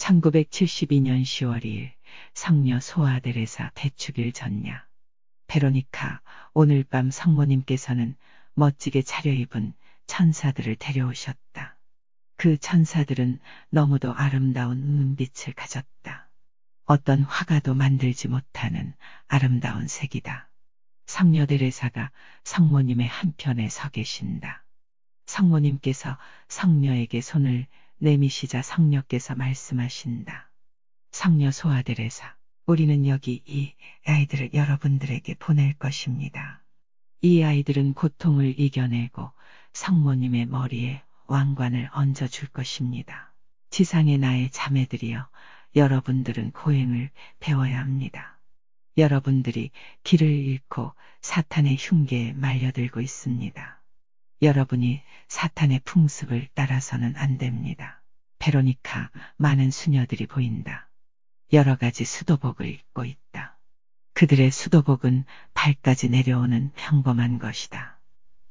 1972년 10월 2일 성녀 소아데레사 배축일 전야. 베로니카, 오늘 밤 성모님께서는 멋지게 차려입은 천사들을 데려오셨다. 그 천사들은 너무도 아름다운 눈빛을 가졌다. 어떤 화가도 만들지 못하는 아름다운 색이다. 성녀 데레사가 성모님의 한편에 서 계신다. 성모님께서 성녀에게 손을 내미시자 성녀께서 말씀하신다. 성녀 소아데레사, 우리는 여기 이 아이들을 여러분들에게 보낼 것입니다. 이 아이들은 고통을 이겨내고 성모님의 머리에 왕관을 얹어줄 것입니다. 지상의 나의 자매들이여, 여러분들은 고행을 배워야 합니다. 여러분들이 길을 잃고 사탄의 흉계에 말려들고 있습니다. 여러분이 사탄의 풍습을 따라서는 안 됩니다. 베로니카, 많은 수녀들이 보인다. 여러 가지 수도복을 입고 있다. 그들의 수도복은 발까지 내려오는 평범한 것이다.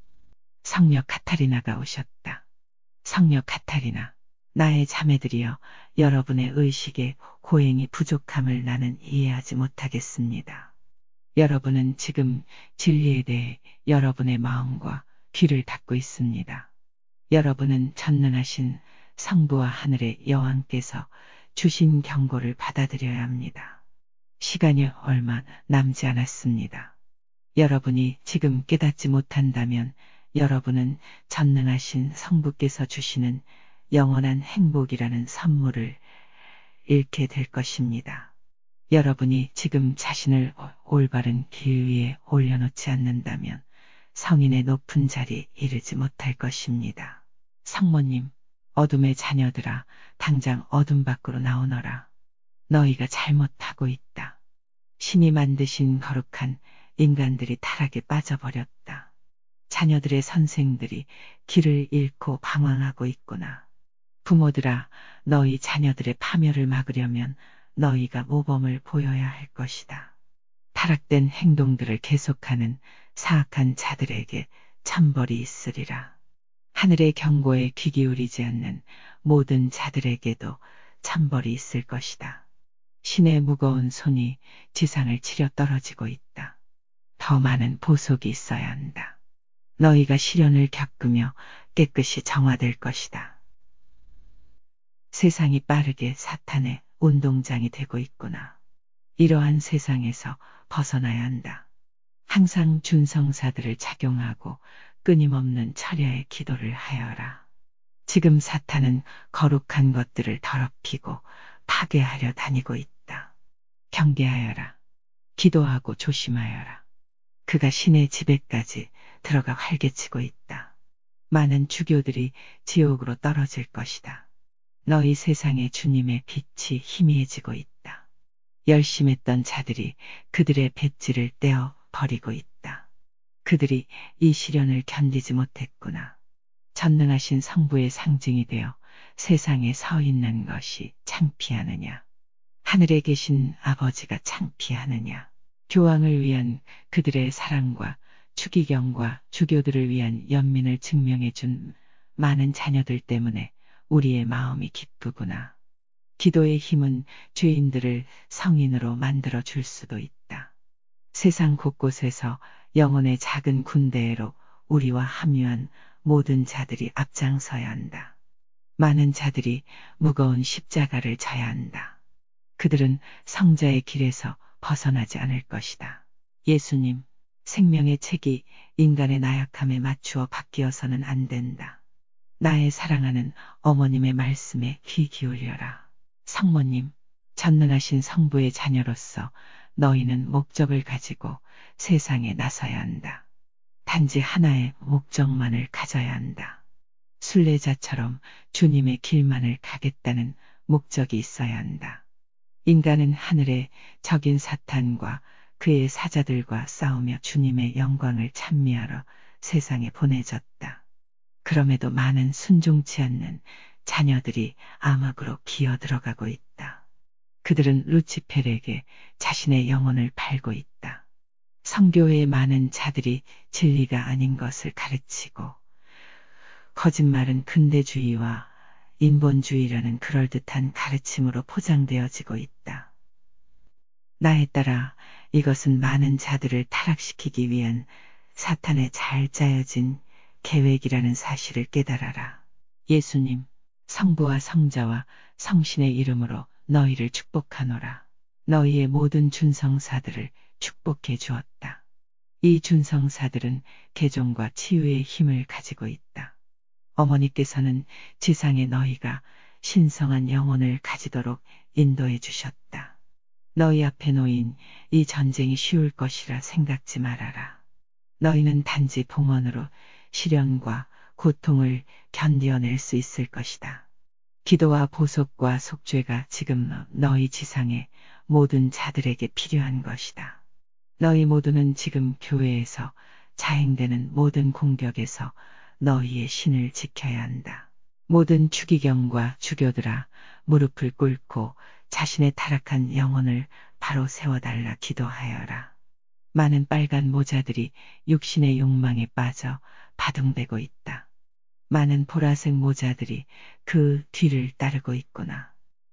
성녀 카타리나가 오셨다. 성녀 카타리나, 나의 자매들이여, 여러분의 의식에 고행이 부족함을 나는 이해하지 못하겠습니다. 여러분은 지금 진리에 대해 여러분의 마음과 귀를 닫고 있습니다. 여러분은 전능하신 성부와 하늘의 여왕께서 주신 경고를 받아들여야 합니다. 시간이 얼마 남지 않았습니다. 여러분이 지금 깨닫지 못한다면 여러분은 전능하신 성부께서 주시는 영원한 행복이라는 선물을 잃게 될 것입니다. 여러분이 지금 자신을 올바른 길 위에 올려놓지 않는다면 성인의 높은 자리에 이르지 못할 것입니다. 성모님, 어둠의 자녀들아, 당장 어둠 밖으로 나오너라. 너희가 잘못하고 있다. 신이 만드신 거룩한 인간들이 타락에 빠져버렸다. 자녀들의 선생들이 길을 잃고 방황하고 있구나. 부모들아, 너희 자녀들의 파멸을 막으려면 너희가 모범을 보여야 할 것이다. 타락된 행동들을 계속하는 사악한 자들에게 천벌이 있으리라. 하늘의 경고에 귀 기울이지 않는 모든 자들에게도 천벌이 있을 것이다. 신의 무거운 손이 지상을 치려 떨어지고 있다. 더 많은 보속이 있어야 한다. 너희가 시련을 겪으며 깨끗이 정화될 것이다. 세상이 빠르게 사탄의 운동장이 되고 있구나. 이러한 세상에서 벗어나야 한다. 항상 준성사들을 착용하고 끊임없는 철야의 기도를 하여라. 지금 사탄은 거룩한 것들을 더럽히고 파괴하려 다니고 있다. 경계하여라. 기도하고 조심하여라. 그가 신의 집에까지 들어가 활개치고 있다. 많은 주교들이 지옥으로 떨어질 것이다. 너희 세상에 주님의 빛이 희미해지고 있다. 열심했던 자들이 그들의 배지를 떼어 버리고 있다. 그들이 이 시련을 견디지 못했구나. 전능하신 성부의 상징이 되어 세상에 서 있는 것이 창피하느냐. 하늘에 계신 아버지가 창피하느냐. 교황을 위한 그들의 사랑과 추기경과 주교들을 위한 연민을 증명해 준 많은 자녀들 때문에 우리의 마음이 기쁘구나. 기도의 힘은 죄인들을 성인으로 만들어 줄 수도 있다. 세상 곳곳에서 영혼의 작은 군대로 우리와 합류한 모든 자들이 앞장서야 한다. 많은 자들이 무거운 십자가를 져야 한다. 그들은 성자의 길에서 벗어나지 않을 것이다. 예수님, 생명의 책이 인간의 나약함에 맞추어 바뀌어서는 안 된다. 나의 사랑하는 어머님의 말씀에 귀 기울여라. 성모님, 전능하신 성부의 자녀로서 너희는 목적을 가지고 세상에 나서야 한다. 단지 하나의 목적만을 가져야 한다. 순례자처럼 주님의 길만을 가겠다는 목적이 있어야 한다. 인간은 하늘의 적인 사탄과 그의 사자들과 싸우며 주님의 영광을 찬미하러 세상에 보내졌다. 그럼에도 많은 순종치 않는 자녀들이 암흑으로 기어 들어가고 있다. 그들은 루치펠에게 자신의 영혼을 팔고 있다. 성교회의 많은 자들이 진리가 아닌 것을 가르치고 거짓말은 근대주의와 인본주의라는 그럴듯한 가르침으로 포장되어지고 있다. 나에 따라 이것은 많은 자들을 타락시키기 위한 사탄의 잘 짜여진 계획이라는 사실을 깨달아라. 예수님, 성부와 성자와 성신의 이름으로 너희를 축복하노라. 너희의 모든 준성사들을 축복해 주었다. 이 준성사들은 개종과 치유의 힘을 가지고 있다. 어머니께서는 지상에 너희가 신성한 영혼을 가지도록 인도해 주셨다. 너희 앞에 놓인 이 전쟁이 쉬울 것이라 생각지 말아라. 너희는 단지 봉헌으로 시련과 고통을 견디어낼 수 있을 것이다. 기도와 보속과 속죄가 지금 너희 지상의 모든 자들에게 필요한 것이다. 너희 모두는 지금 교회에서 자행되는 모든 공격에서 너희의 신을 지켜야 한다. 모든 추기경과 주교들아, 무릎을 꿇고 자신의 타락한 영혼을 바로 세워달라 기도하여라. 많은 빨간 모자들이 육신의 욕망에 빠져 바둥대고 있다. 많은 보라색 모자들이 그 뒤를 따르고 있구나.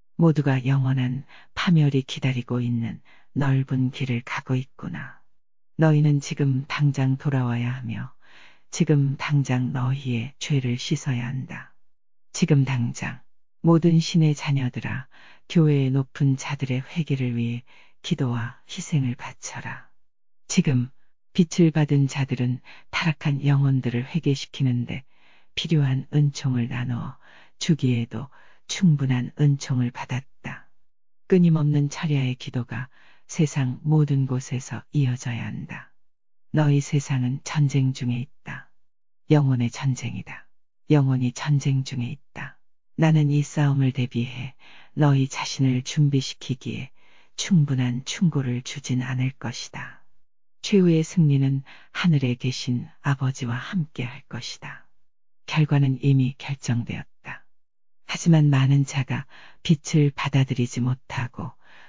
모두가 영원한 파멸이 기다리고 있는 넓은 길을 가고 있구나. 너희는 지금 당장 돌아와야 하며 지금 당장 너희의 죄를 씻어야 한다. 지금 당장 모든 신의 자녀들아, 교회의 높은 자들의 회개를 위해 기도와 희생을 바쳐라. 지금 빛을 받은 자들은 타락한 영혼들을 회개시키는데 필요한 은총을 나누어 주기에도 충분한 은총을 받았다. 끊임없는 철야의 기도가 세상 모든 곳에서 이어져야 한다. 너희 세상은 전쟁 중에 있다. 영혼의 전쟁이다. 영혼이 전쟁 중에 있다. 나는 이 싸움을 대비해 너희 자신을 준비시키기에 충분한 충고를 주진 않을 것이다. 최후의 승리는 하늘에 계신 아버지와 함께 할 것이다. 결과는 이미 결정되었다. 하지만 많은 자가 빛을 받아들이지 못하고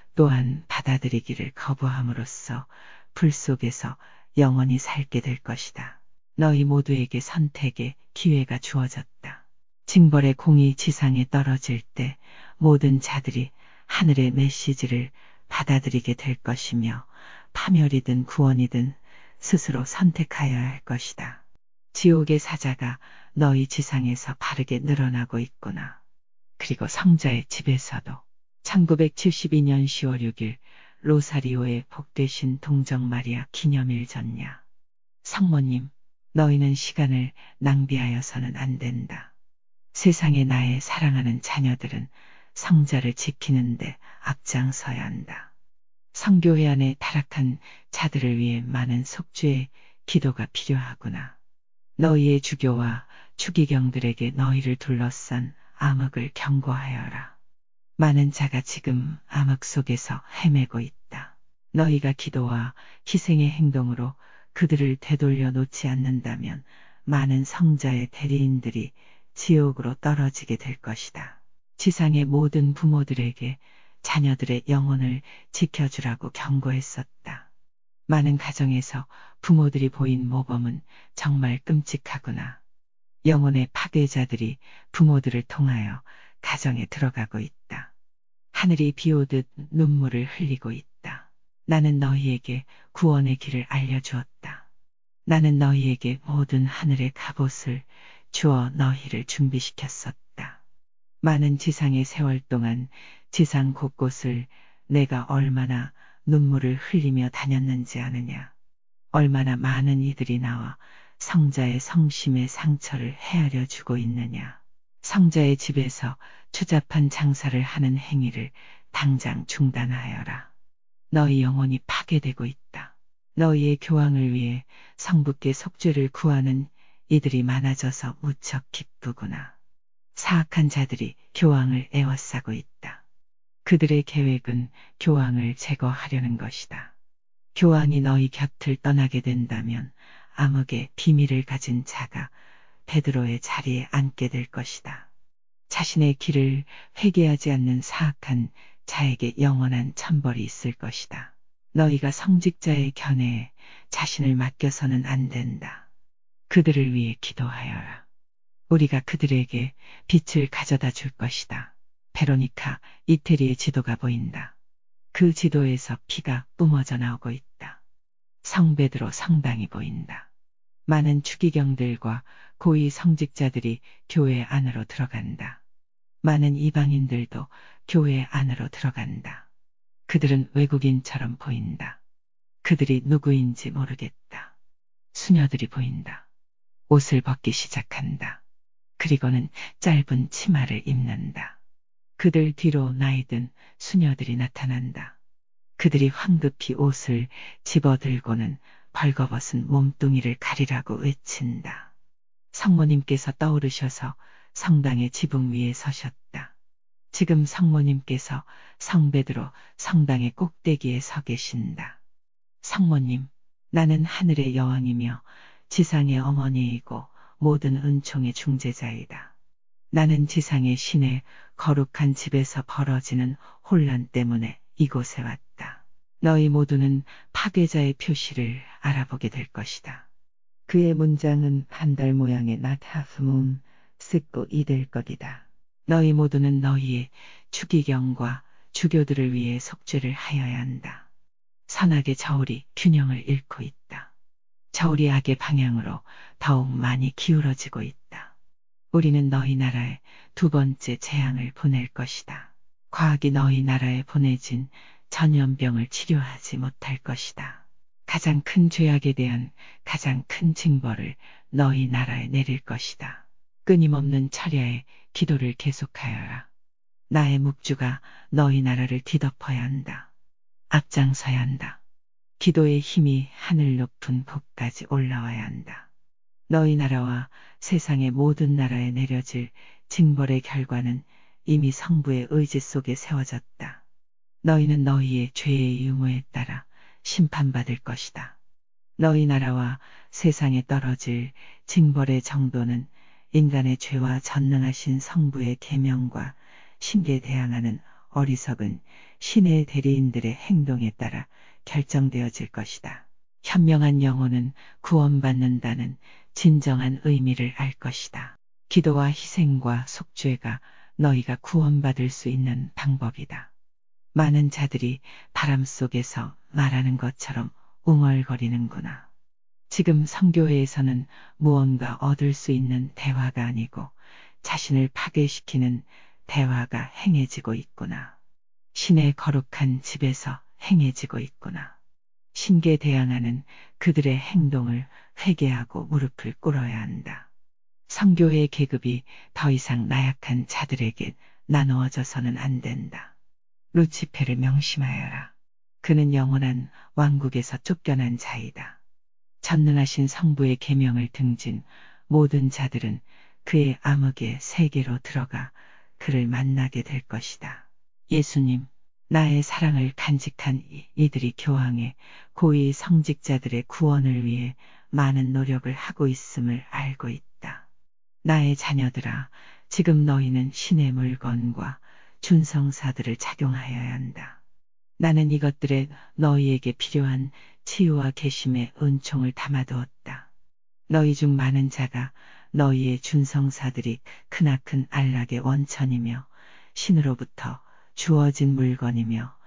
또한 받아들이기를 거부함으로써 불 속에서 영원히 살게 될 것이다. 너희 모두에게 선택의 기회가 주어졌다. 징벌의 공이 지상에 떨어질 때 모든 자들이 하늘의 메시지를 받아들이게 될 것이며 파멸이든 구원이든 스스로 선택하여야 할 것이다. 지옥의 사자가 너희 지상에서 바르게 늘어나고 있구나. 그리고 성자의 집에서도 1972년 10월 6일 로사리오의 복되신 동정 마리아 기념일 전야. 성모님, 너희는 시간을 낭비하여서는 안 된다. 세상에 나의 사랑하는 자녀들은 성자를 지키는데 앞장서야 한다. 성교회 안에 타락한 자들을 위해 많은 속죄의 기도가 필요하구나. 너희의 주교와 추기경들에게 너희를 둘러싼 암흑을 경고하여라. 많은 자가 지금 암흑 속에서 헤매고 있다. 너희가 기도와 희생의 행동으로 그들을 되돌려 놓지 않는다면 많은 성자의 대리인들이 지옥으로 떨어지게 될 것이다. 지상의 모든 부모들에게 자녀들의 영혼을 지켜주라고 경고했었다. 많은 가정에서 부모들이 보인 모범은 정말 끔찍하구나. 영혼의 파괴자들이 부모들을 통하여 가정에 들어가고 있다. 하늘이 비오듯 눈물을 흘리고 있다. 나는 너희에게 구원의 길을 알려주었다. 나는 너희에게 모든 하늘의 갑옷을 주어 너희를 준비시켰었다. 많은 지상의 세월 동안 지상 곳곳을 내가 얼마나 눈물을 흘리며 다녔는지 아느냐. 얼마나 많은 이들이 나와 성자의 성심의 상처를 헤아려 주고 있느냐. 성자의 집에서 추잡한 장사를 하는 행위를 당장 중단하여라. 너희 영혼이 파괴되고 있다. 너희의 교황을 위해 성부께 속죄를 구하는 이들이 많아져서 무척 기쁘구나. 사악한 자들이 교황을 에워싸고 있다. 그들의 계획은 교황을 제거하려는 것이다. 교황이 너희 곁을 떠나게 된다면 암흑의 비밀을 가진 자가 베드로의 자리에 앉게 될 것이다. 자신의 길을 회개하지 않는 사악한 자에게 영원한 천벌이 있을 것이다. 너희가 성직자의 견해에 자신을 맡겨서는 안 된다. 그들을 위해 기도하여라. 우리가 그들에게 빛을 가져다 줄 것이다. 베로니카, 이태리의 지도가 보인다. 그 지도에서 피가 뿜어져 나오고 있다. 성베드로 성당이 보인다. 많은 추기경들과 고위 성직자들이 교회 안으로 들어간다. 많은 이방인들도 교회 안으로 들어간다. 그들은 외국인처럼 보인다. 그들이 누구인지 모르겠다. 수녀들이 보인다. 옷을 벗기 시작한다. 그리고는 짧은 치마를 입는다. 그들 뒤로 나이든 수녀들이 나타난다. 그들이 황급히 옷을 집어들고는 벌거벗은 몸뚱이를 가리라고 외친다. 성모님께서 떠오르셔서 성당의 지붕 위에 서셨다. 지금 성모님께서 성베드로 성당의 꼭대기에 서 계신다. 성모님, 나는 하늘의 여왕이며 지상의 어머니이고 모든 은총의 중재자이다. 나는 지상의 신의 거룩한 집에서 벌어지는 혼란 때문에 이곳에 왔다. 너희 모두는 파괴자의 표시를 알아보게 될 것이다. 그의 문장은 반달 모양의 not half moon, 쓰고 이될 것이다. 너희 모두는 너희의 추기경과 주교들을 위해 속죄를 하여야 한다. 선악의 저울이 균형을 잃고 있다. 저울이 악의 방향으로 더욱 많이 기울어지고 있다. 우리는 너희 나라에 두 번째 재앙을 보낼 것이다. 과학이 너희 나라에 보내진 전염병을 치료하지 못할 것이다. 가장 큰 죄악에 대한 가장 큰 징벌을 너희 나라에 내릴 것이다. 끊임없는 철야에 기도를 계속하여라. 나의 묵주가 너희 나라를 뒤덮어야 한다. 앞장서야 한다. 기도의 힘이 하늘 높은 곳까지 올라와야 한다. 너희 나라와 세상의 모든 나라에 내려질 징벌의 결과는 이미 성부의 의지 속에 세워졌다. 너희는 너희의 죄의 유무에 따라 심판받을 것이다. 너희 나라와 세상에 떨어질 징벌의 정도는 인간의 죄와 전능하신 성부의 계명과 신계에 대항하는 어리석은 신의 대리인들의 행동에 따라 결정되어질 것이다. 현명한 영혼은 구원받는다는 진정한 의미를 알 것이다. 기도와 희생과 속죄가 너희가 구원받을 수 있는 방법이다. 많은 자들이 바람 속에서 말하는 것처럼 웅얼거리는구나. 지금 성교회에서는 무언가 얻을 수 있는 대화가 아니고 자신을 파괴시키는 대화가 행해지고 있구나. 신의 거룩한 집에서 행해지고 있구나. 신께 대항하는 그들의 행동을 회개하고 무릎을 꿇어야 한다. 성교회의 계급이 더 이상 나약한 자들에게 나누어져서는 안 된다. 루치페를 명심하여라. 그는 영원한 왕국에서 쫓겨난 자이다. 전능하신 성부의 계명을 등진 모든 자들은 그의 암흑의 세계로 들어가 그를 만나게 될 것이다. 예수님, 나의 사랑을 간직한 이들이 교황의 고위 성직자들의 구원을 위해 많은 노력을 하고 있음을 알고 있다. 나의 자녀들아, 지금 너희는 신의 물건과 준성사들을 착용하여야 한다. 나는 이것들에 너희에게 필요한 치유와 계심의 은총을 담아두었다. 너희 중 많은 자가 너희의 준성사들이 크나큰 안락의 원천이며 신으로부터 주어진 물건이며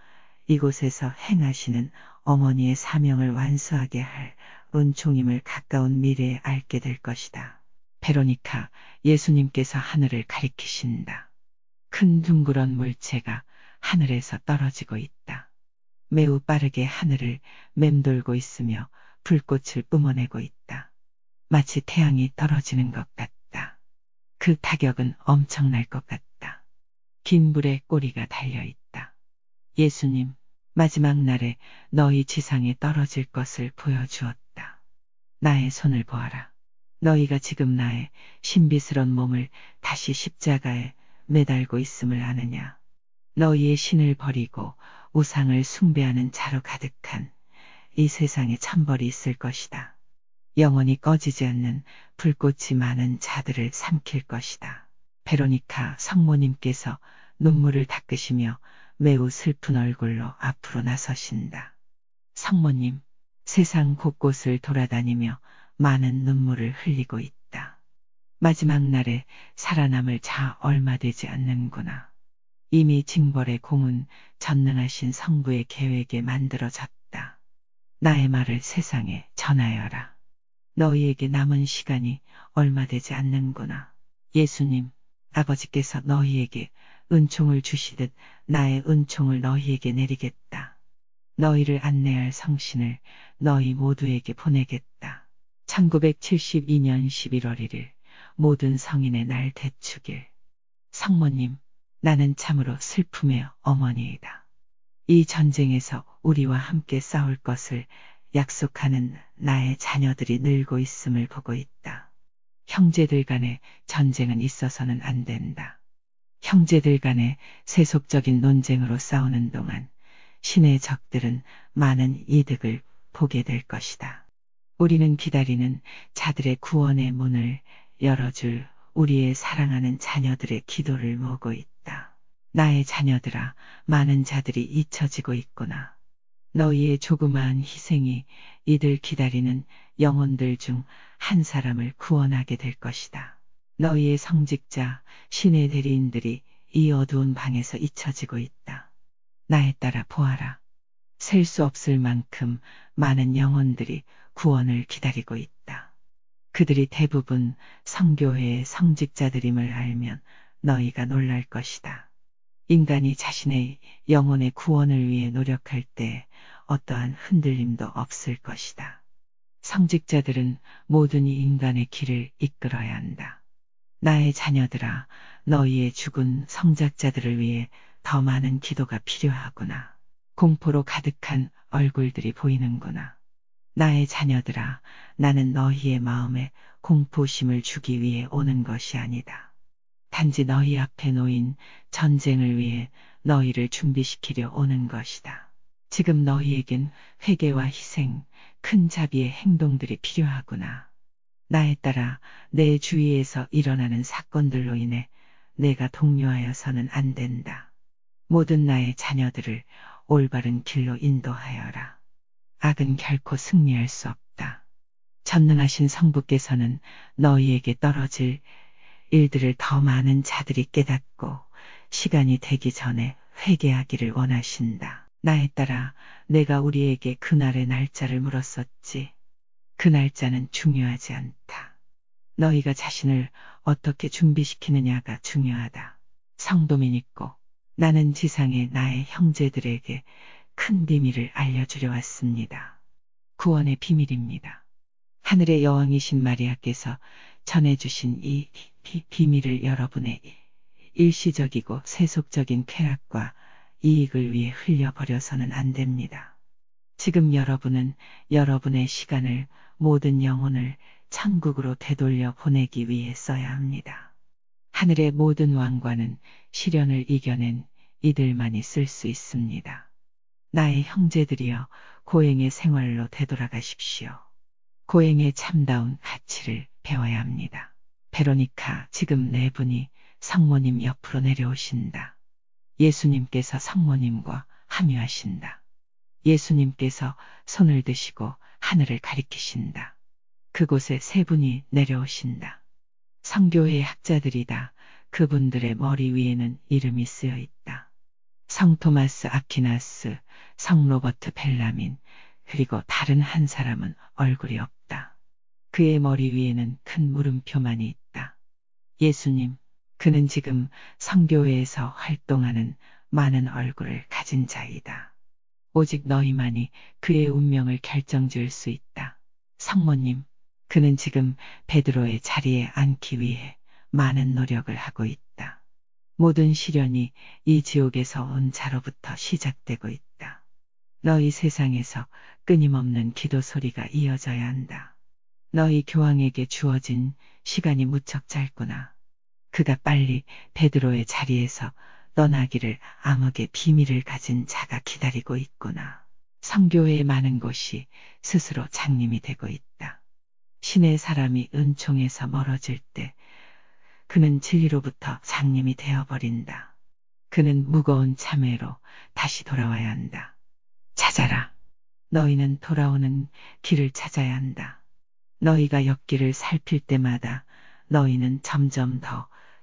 이곳에서 행하시는 어머니의 사명을 완수하게 할 은총임을 가까운 미래에 알게 될 것이다. 베로니카, 예수님께서 하늘을 가리키신다. 큰 둥그런 물체가 하늘에서 떨어지고 있다. 매우 빠르게 하늘을 맴돌고 있으며 불꽃을 뿜어내고 있다. 마치 태양이 떨어지는 것 같다. 그 타격은 엄청날 것 같다. 긴 불의 꼬리가 달려 있다. 예수님, 마지막 날에 너희 지상에 떨어질 것을 보여주었다. 나의 손을 보아라. 너희가 지금 나의 신비스런 몸을 다시 십자가에 매달고 있음을 아느냐. 너희의 신을 버리고 우상을 숭배하는 자로 가득한 이 세상에 천벌이 있을 것이다. 영원히 꺼지지 않는 불꽃이 많은 자들을 삼킬 것이다. 베로니카 성모님께서 눈물을 닦으시며 매우 슬픈 얼굴로 앞으로 나서신다. 성모님, 세상 곳곳을 돌아다니며 많은 눈물을 흘리고 있다. 마지막 날에 살아남을 자 얼마 되지 않는구나. 이미 징벌의 공은 전능하신 성부의 계획에 만들어졌다. 나의 말을 세상에 전하여라. 너희에게 남은 시간이 얼마 되지 않는구나. 예수님, 아버지께서 너희에게 은총을 주시듯 나의 은총을 너희에게 내리겠다. 너희를 안내할 성신을 너희 모두에게 보내겠다. 1972년 11월 1일 모든 성인의 날 대축일. 성모님, 나는 참으로 슬픔의 어머니이다. 이 전쟁에서 우리와 함께 싸울 것을 약속하는 나의 자녀들이 늘고 있음을 보고 있다. 형제들 간의 전쟁은 있어서는 안 된다. 형제들 간의 세속적인 논쟁으로 싸우는 동안 신의 적들은 많은 이득을 보게 될 것이다. 우리는 기다리는 자들의 구원의 문을 열어줄 우리의 사랑하는 자녀들의 기도를 모으고 있다. 나의 자녀들아, 많은 자들이 잊혀지고 있구나. 너희의 조그마한 희생이 이들 기다리는 영혼들 중 한 사람을 구원하게 될 것이다. 너희의 성직자, 신의 대리인들이 이 어두운 방에서 잊혀지고 있다. 나에 따라 보아라. 셀 수 없을 만큼 많은 영혼들이 구원을 기다리고 있다. 그들이 대부분 성교회의 성직자들임을 알면 너희가 놀랄 것이다. 인간이 자신의 영혼의 구원을 위해 노력할 때 어떠한 흔들림도 없을 것이다. 성직자들은 모든 이 인간의 길을 이끌어야 한다. 나의 자녀들아, 너희의 죽은 성작자들을 위해 더 많은 기도가 필요하구나. 공포로 가득한 얼굴들이 보이는구나. 나의 자녀들아, 나는 너희의 마음에 공포심을 주기 위해 오는 것이 아니다. 단지 너희 앞에 놓인 전쟁을 위해 너희를 준비시키려 오는 것이다. 지금 너희에겐 회개와 희생, 큰 자비의 행동들이 필요하구나. 나에 따라 내 주위에서 일어나는 사건들로 인해 내가 동요하여서는 안 된다. 모든 나의 자녀들을 올바른 길로 인도하여라. 악은 결코 승리할 수 없다. 전능하신 성부께서는 너희에게 떨어질 일들을 더 많은 자들이 깨닫고 시간이 되기 전에 회개하기를 원하신다. 나에 따라 내가 우리에게 그날의 날짜를 물었었지. 그 날짜는 중요하지 않다. 너희가 자신을 어떻게 준비시키느냐가 중요하다. 성도민 있고 나는 지상의 나의 형제들에게 큰 비밀을 알려주려 왔습니다. 구원의 비밀입니다. 하늘의 여왕이신 마리아께서 전해주신 이 비밀을 여러분의 일시적이고 세속적인 쾌락과 이익을 위해 흘려버려서는 안 됩니다. 지금 여러분은 여러분의 시간을 모든 영혼을 천국으로 되돌려 보내기 위해 써야 합니다. 하늘의 모든 왕과는 시련을 이겨낸 이들만이 쓸 수 있습니다. 나의 형제들이여, 고행의 생활로 되돌아가십시오. 고행의 참다운 가치를 배워야 합니다. 베로니카, 지금 네 분이 성모님 옆으로 내려오신다. 예수님께서 성모님과 함유하신다. 예수님께서 손을 드시고 하늘을 가리키신다. 그곳에 세 분이 내려오신다. 성교회의 학자들이다. 그분들의 머리 위에는 이름이 쓰여 있다. 성 토마스 아퀴나스, 성 로버트 벨라민, 그리고 다른 한 사람은 얼굴이 없다. 그의 머리 위에는 큰 물음표만이 있다. 예수님, 그는 지금 성교회에서 활동하는 많은 얼굴을 가진 자이다. 오직 너희만이 그의 운명을 결정지을 수 있다. 성모님, 그는 지금 베드로의 자리에 앉기 위해 많은 노력을 하고 있다. 모든 시련이 이 지옥에서 온 자로부터 시작되고 있다. 너희 세상에서 끊임없는 기도 소리가 이어져야 한다. 너희 교황에게 주어진 시간이 무척 짧구나. 그가 빨리 베드로의 자리에서 떠나기를 암흑의 비밀을 가진 자가 기다리고 있구나. 성교회의 많은 곳이 스스로 장님이 되고 있다. 신의 사람이 은총에서 멀어질 때 그는 진리로부터 장님이 되어버린다. 그는 무거운 참회로 다시 돌아와야 한다. 찾아라. 너희는 돌아오는 길을 찾아야 한다. 너희가 옆길을 살필 때마다 너희는 점점 더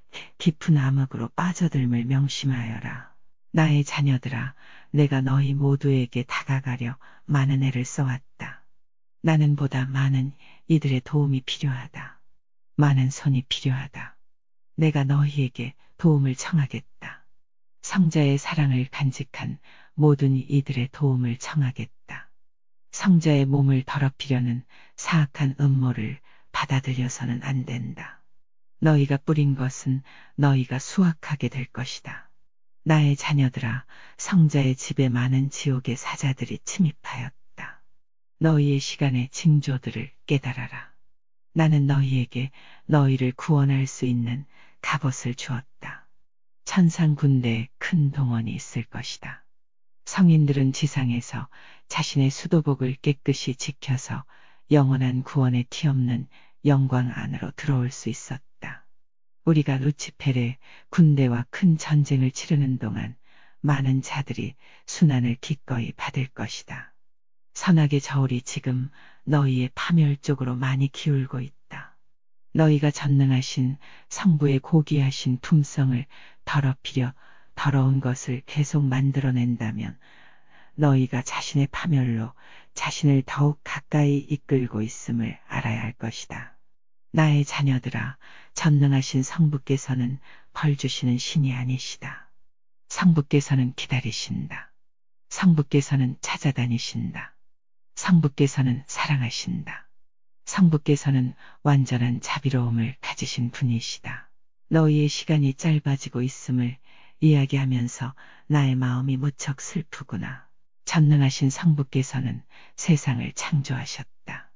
깊은 암흑으로 빠져들물 명심하여라. 나의 자녀들아, 내가 너희 모두에게 다가가려 많은 애를 써왔다. 나는 보다 많은 이들의 도움이 필요하다. 많은 손이 필요하다. 내가 너희에게 도움을 청하겠다. 성자의 사랑을 간직한 모든 이들의 도움을 청하겠다. 성자의 몸을 더럽히려는 사악한 음모를 받아들여서는 안 된다. 너희가 뿌린 것은 너희가 수확하게 될 것이다. 나의 자녀들아, 성자의 집에 많은 지옥의 사자들이 침입하였다. 너희의 시간의 징조들을 깨달아라. 나는 너희에게 너희를 구원할 수 있는 갑옷을 주었다. 천상 군대에 큰 동원이 있을 것이다. 성인들은 지상에서 자신의 수도복을 깨끗이 지켜서 영원한 구원에 티없는 영광 안으로 들어올 수 있었다. 우리가 루치펠의 군대와 큰 전쟁을 치르는 동안 많은 자들이 순환을 기꺼이 받을 것이다. 선악의 저울이 지금 너희의 파멸 쪽으로 많이 기울고 있다. 너희가 전능하신 성부의 고귀하신 품성을 더럽히려 더러운 것을 계속 만들어낸다면 너희가 자신의 파멸로 자신을 더욱 가까이 이끌고 있음을 알아야 할 것이다. 나의 자녀들아, 전능하신 성부께서는 벌 주시는 신이 아니시다. 성부께서는 기다리신다. 성부께서는 찾아다니신다. 성부께서는 사랑하신다. 성부께서는 완전한 자비로움을 가지신 분이시다. 너희의 시간이 짧아지고 있음을 이야기하면서 나의 마음이 무척 슬프구나. 전능하신 성부께서는 세상을 창조하셨다.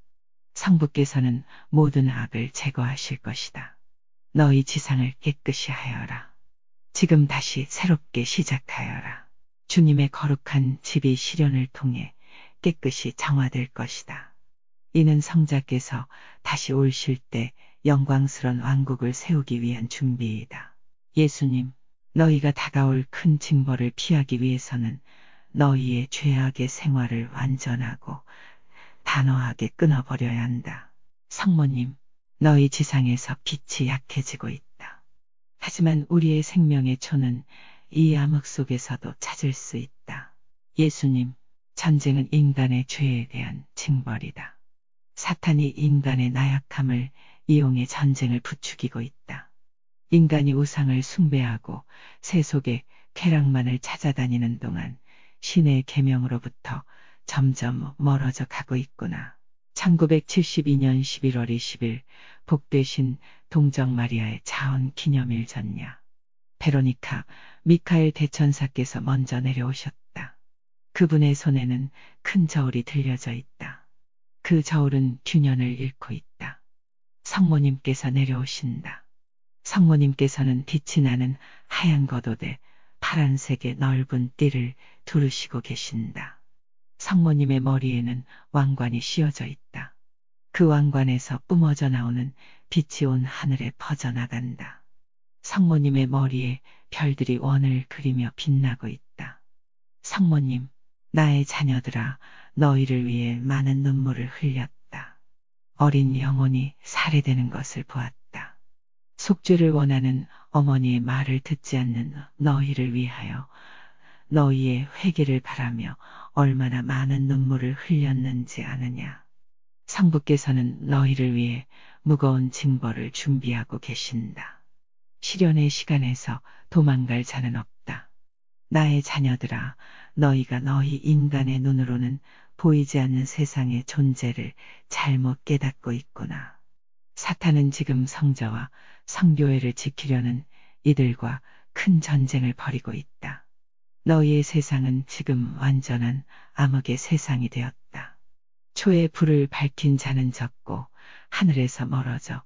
성부께서는 모든 악을 제거하실 것이다. 너희 지상을 깨끗이 하여라. 지금 다시 새롭게 시작하여라. 주님의 거룩한 집이 시련을 통해 깨끗이 정화될 것이다. 이는 성자께서 다시 오실 때 영광스런 왕국을 세우기 위한 준비이다. 예수님, 너희가 다가올 큰 징벌을 피하기 위해서는 너희의 죄악의 생활을 완전하고 단호하게 끊어버려야 한다. 성모님, 너희 지상에서 빛이 약해지고 있다. 하지만 우리의 생명의 초는 이 암흑 속에서도 찾을 수 있다. 예수님, 전쟁은 인간의 죄에 대한 징벌이다. 사탄이 인간의 나약함을 이용해 전쟁을 부추기고 있다. 인간이 우상을 숭배하고 세속의 쾌락만을 찾아다니는 동안 신의 계명으로부터 점점 멀어져 가고 있구나. 1972년 11월 20일 복되신 동정 마리아의 자언 기념일 전야. 베로니카 미카엘 대천사께서 먼저 내려오셨다. 그분의 손에는 큰 저울이 들려져 있다. 그 저울은 균연을 잃고 있다. 성모님께서 내려오신다. 성모님께서는 빛이 나는 하얀 겉옷에 파란색의 넓은 띠를 두르시고 계신다. 성모님의 머리에는 왕관이 씌워져 있다. 그 왕관에서 뿜어져 나오는 빛이 온 하늘에 퍼져나간다. 성모님의 머리에 별들이 원을 그리며 빛나고 있다. 성모님, 나의 자녀들아, 너희를 위해 많은 눈물을 흘렸다. 어린 영혼이 살해되는 것을 보았다. 속죄를 원하는 어머니의 말을 듣지 않는 너희를 위하여 너희의 회개를 바라며 얼마나 많은 눈물을 흘렸는지 아느냐. 성부께서는 너희를 위해 무거운 징벌을 준비하고 계신다. 시련의 시간에서 도망갈 자는 없다. 나의 자녀들아, 너희가 너희 인간의 눈으로는 보이지 않는 세상의 존재를 잘못 깨닫고 있구나. 사탄은 지금 성자와 성교회를 지키려는 이들과 큰 전쟁을 벌이고 있다. 너희의 세상은 지금 완전한 암흑의 세상이 되었다. 초의 불을 밝힌 자는 적고 하늘에서 멀어져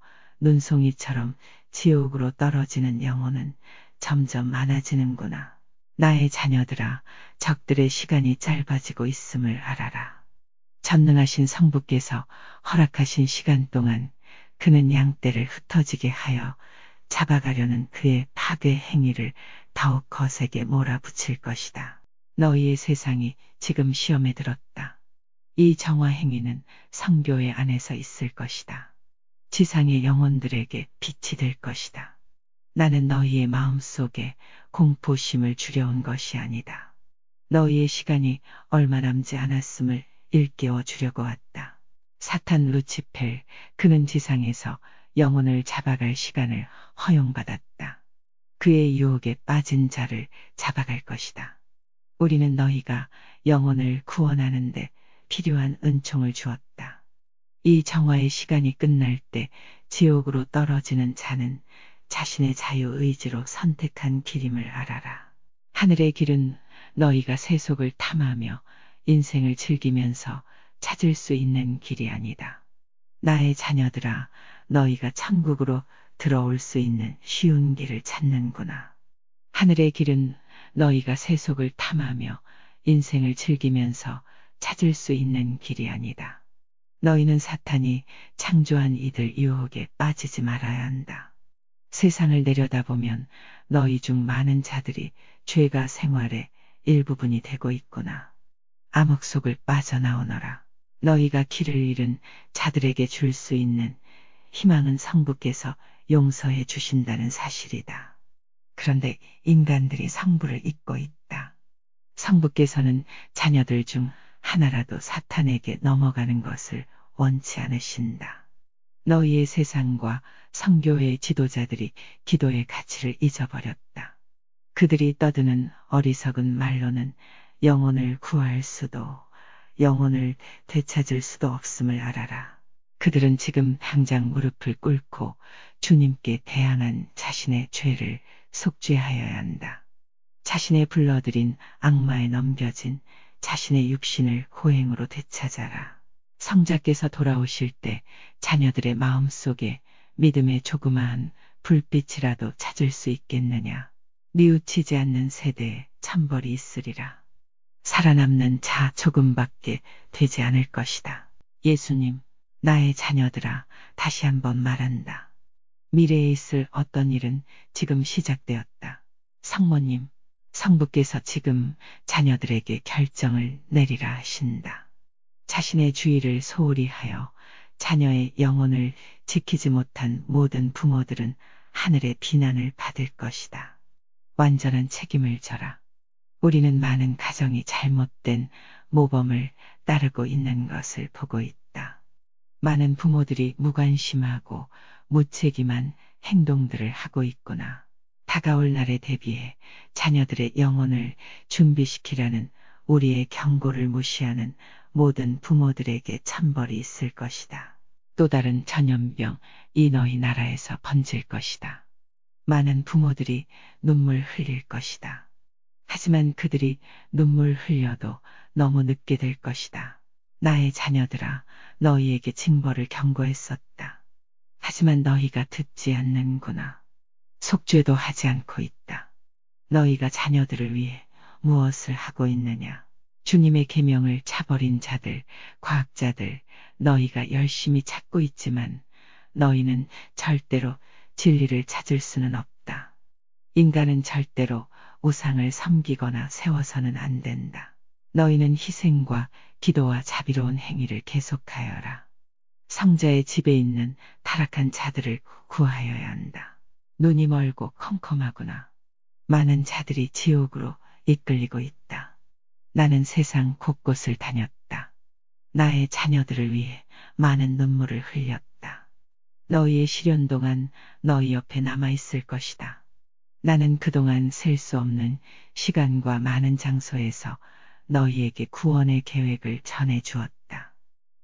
눈송이처럼 지옥으로 떨어지는 영혼은 점점 많아지는구나. 나의 자녀들아, 적들의 시간이 짧아지고 있음을 알아라. 전능하신 성부께서 허락하신 시간 동안 그는 양떼를 흩어지게 하여 잡아가려는 그의 파괴 행위를 더욱 거세게 몰아붙일 것이다. 너희의 세상이 지금 시험에 들었다. 이 정화 행위는 성교회 안에서 있을 것이다. 지상의 영혼들에게 빛이 될 것이다. 나는 너희의 마음속에 공포심을 줄여온 것이 아니다. 너희의 시간이 얼마 남지 않았음을 일깨워 주려고 왔다. 사탄 루치펠, 그는 지상에서 영혼을 잡아갈 시간을 허용받았다. 그의 유혹에 빠진 자를 잡아갈 것이다. 우리는 너희가 영혼을 구원하는데 필요한 은총을 주었다. 이 정화의 시간이 끝날 때 지옥으로 떨어지는 자는 자신의 자유의지로 선택한 길임을 알아라. 하늘의 길은 너희가 세속을 탐하며 인생을 즐기면서 찾을 수 있는 길이 아니다. 나의 자녀들아, 너희가 천국으로 들어올 수 있는 쉬운 길을 찾는구나. 하늘의 길은 너희가 세속을 탐하며 인생을 즐기면서 찾을 수 있는 길이 아니다. 너희는 사탄이 창조한 이들 유혹에 빠지지 말아야 한다. 세상을 내려다보면 너희 중 많은 자들이 죄가 생활의 일부분이 되고 있구나. 암흑 속을 빠져나오너라. 너희가 길을 잃은 자들에게 줄 수 있는 희망은 성부께서 용서해 주신다는 사실이다. 그런데 인간들이 성부를 잊고 있다. 성부께서는 자녀들 중 하나라도 사탄에게 넘어가는 것을 원치 않으신다. 너희의 세상과 성교회의 지도자들이 기도의 가치를 잊어버렸다. 그들이 떠드는 어리석은 말로는 영혼을 구할 수도, 영혼을 되찾을 수도 없음을 알아라. 그들은 지금 당장 무릎을 꿇고 주님께 대항한 자신의 죄를 속죄하여야 한다. 자신의 불러들인 악마에 넘겨진 자신의 육신을 호행으로 되찾아라. 성자께서 돌아오실 때 자녀들의 마음속에 믿음의 조그마한 불빛이라도 찾을 수 있겠느냐. 뉘우치지 않는 세대에 천벌이 있으리라. 살아남는 자 조금밖에 되지 않을 것이다. 예수님, 나의 자녀들아, 다시 한번 말한다. 미래에 있을 어떤 일은 지금 시작되었다. 성모님, 성부께서 지금 자녀들에게 결정을 내리라 하신다. 자신의 주의를 소홀히 하여 자녀의 영혼을 지키지 못한 모든 부모들은 하늘의 비난을 받을 것이다. 완전한 책임을 져라. 우리는 많은 가정이 잘못된 모범을 따르고 있는 것을 보고 있다. 많은 부모들이 무관심하고 무책임한 행동들을 하고 있구나. 다가올 날에 대비해 자녀들의 영혼을 준비시키라는 우리의 경고를 무시하는 모든 부모들에게 천벌이 있을 것이다. 또 다른 전염병, 이 너희 나라에서 번질 것이다. 많은 부모들이 눈물 흘릴 것이다. 하지만 그들이 눈물 흘려도 너무 늦게 될 것이다. 나의 자녀들아, 너희에게 징벌을 경고했었다. 하지만 너희가 듣지 않는구나. 속죄도 하지 않고 있다. 너희가 자녀들을 위해 무엇을 하고 있느냐? 주님의 계명을 차버린 자들, 과학자들, 너희가 열심히 찾고 있지만 너희는 절대로 진리를 찾을 수는 없다. 인간은 절대로 우상을 섬기거나 세워서는 안 된다. 너희는 희생과 기도와 자비로운 행위를 계속하여라. 성자의 집에 있는 타락한 자들을 구하여야 한다. 눈이 멀고 컴컴하구나. 많은 자들이 지옥으로 이끌리고 있다. 나는 세상 곳곳을 다녔다. 나의 자녀들을 위해 많은 눈물을 흘렸다. 너희의 시련 동안 너희 옆에 남아있을 것이다. 나는 그동안 셀 수 없는 시간과 많은 장소에서 너희에게 구원의 계획을 전해 주었다.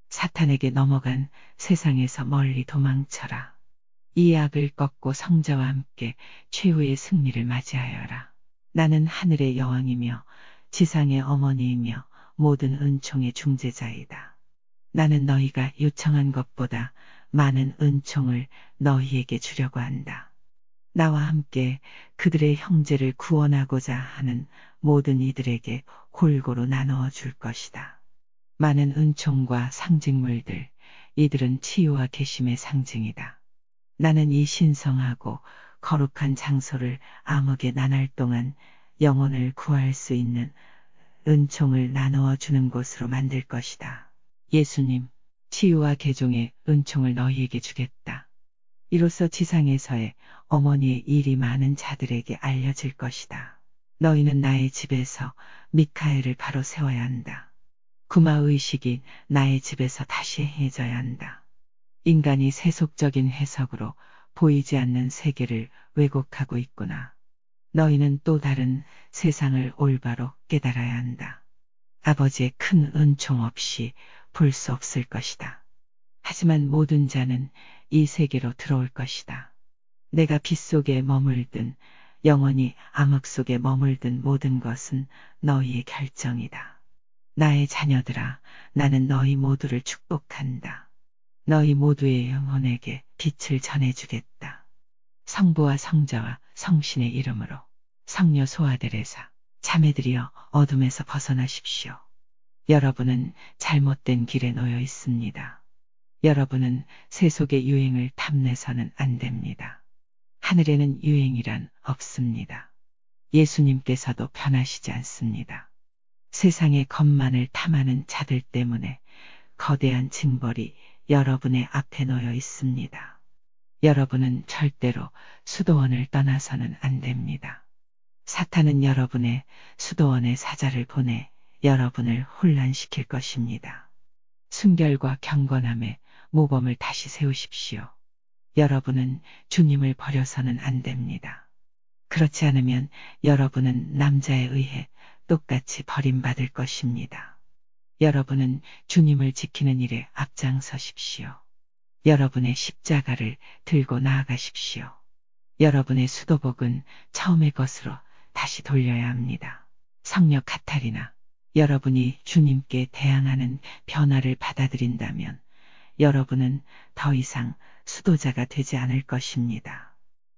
사탄에게 넘어간 세상에서 멀리 도망쳐라. 이 악을 꺾고 성자와 함께 최후의 승리를 맞이하여라. 나는 하늘의 여왕이며 지상의 어머니이며 모든 은총의 중재자이다. 나는 너희가 요청한 것보다 많은 은총을 너희에게 주려고 한다. 나와 함께 그들의 형제를 구원하고자 하는 모든 이들에게 골고루 나누어 줄 것이다. 많은 은총과 상징물들, 이들은 치유와 계심의 상징이다. 나는 이 신성하고 거룩한 장소를 암흑의 나날 동안 영혼을 구할 수 있는 은총을 나누어 주는 곳으로 만들 것이다. 예수님, 치유와 개종의 은총을 너희에게 주겠다. 이로써 지상에서의 어머니의 일이 많은 자들에게 알려질 것이다. 너희는 나의 집에서 미카엘을 바로 세워야 한다. 구마의식이 나의 집에서 다시 행해져야 한다. 인간이 세속적인 해석으로 보이지 않는 세계를 왜곡하고 있구나. 너희는 또 다른 세상을 올바로 깨달아야 한다. 아버지의 큰 은총 없이 볼 수 없을 것이다. 하지만 모든 자는 이 세계로 들어올 것이다. 내가 빛 속에 머물든 영원히 암흑 속에 머물든 모든 것은 너희의 결정이다. 나의 자녀들아, 나는 너희 모두를 축복한다. 너희 모두의 영혼에게 빛을 전해주겠다. 성부와 성자와 성신의 이름으로. 성녀 소아데레사, 자매들이여 어둠에서 벗어나십시오. 여러분은 잘못된 길에 놓여 있습니다. 여러분은 세속의 유행을 탐내서는 안 됩니다. 하늘에는 유행이란 없습니다. 예수님께서도 변하시지 않습니다. 세상의 것만을 탐하는 자들 때문에 거대한 징벌이 여러분의 앞에 놓여 있습니다. 여러분은 절대로 수도원을 떠나서는 안 됩니다. 사탄은 여러분의 수도원에 사자를 보내 여러분을 혼란시킬 것입니다. 순결과 경건함의 모범을 다시 세우십시오. 여러분은 주님을 버려서는 안 됩니다. 그렇지 않으면 여러분은 남자에 의해 똑같이 버림받을 것입니다. 여러분은 주님을 지키는 일에 앞장서십시오. 여러분의 십자가를 들고 나아가십시오. 여러분의 수도복은 처음의 것으로 다시 돌려야 합니다. 성녀 카타리나, 여러분이 주님께 대항하는 변화를 받아들인다면 여러분은 더 이상 수도자가 되지 않을 것입니다.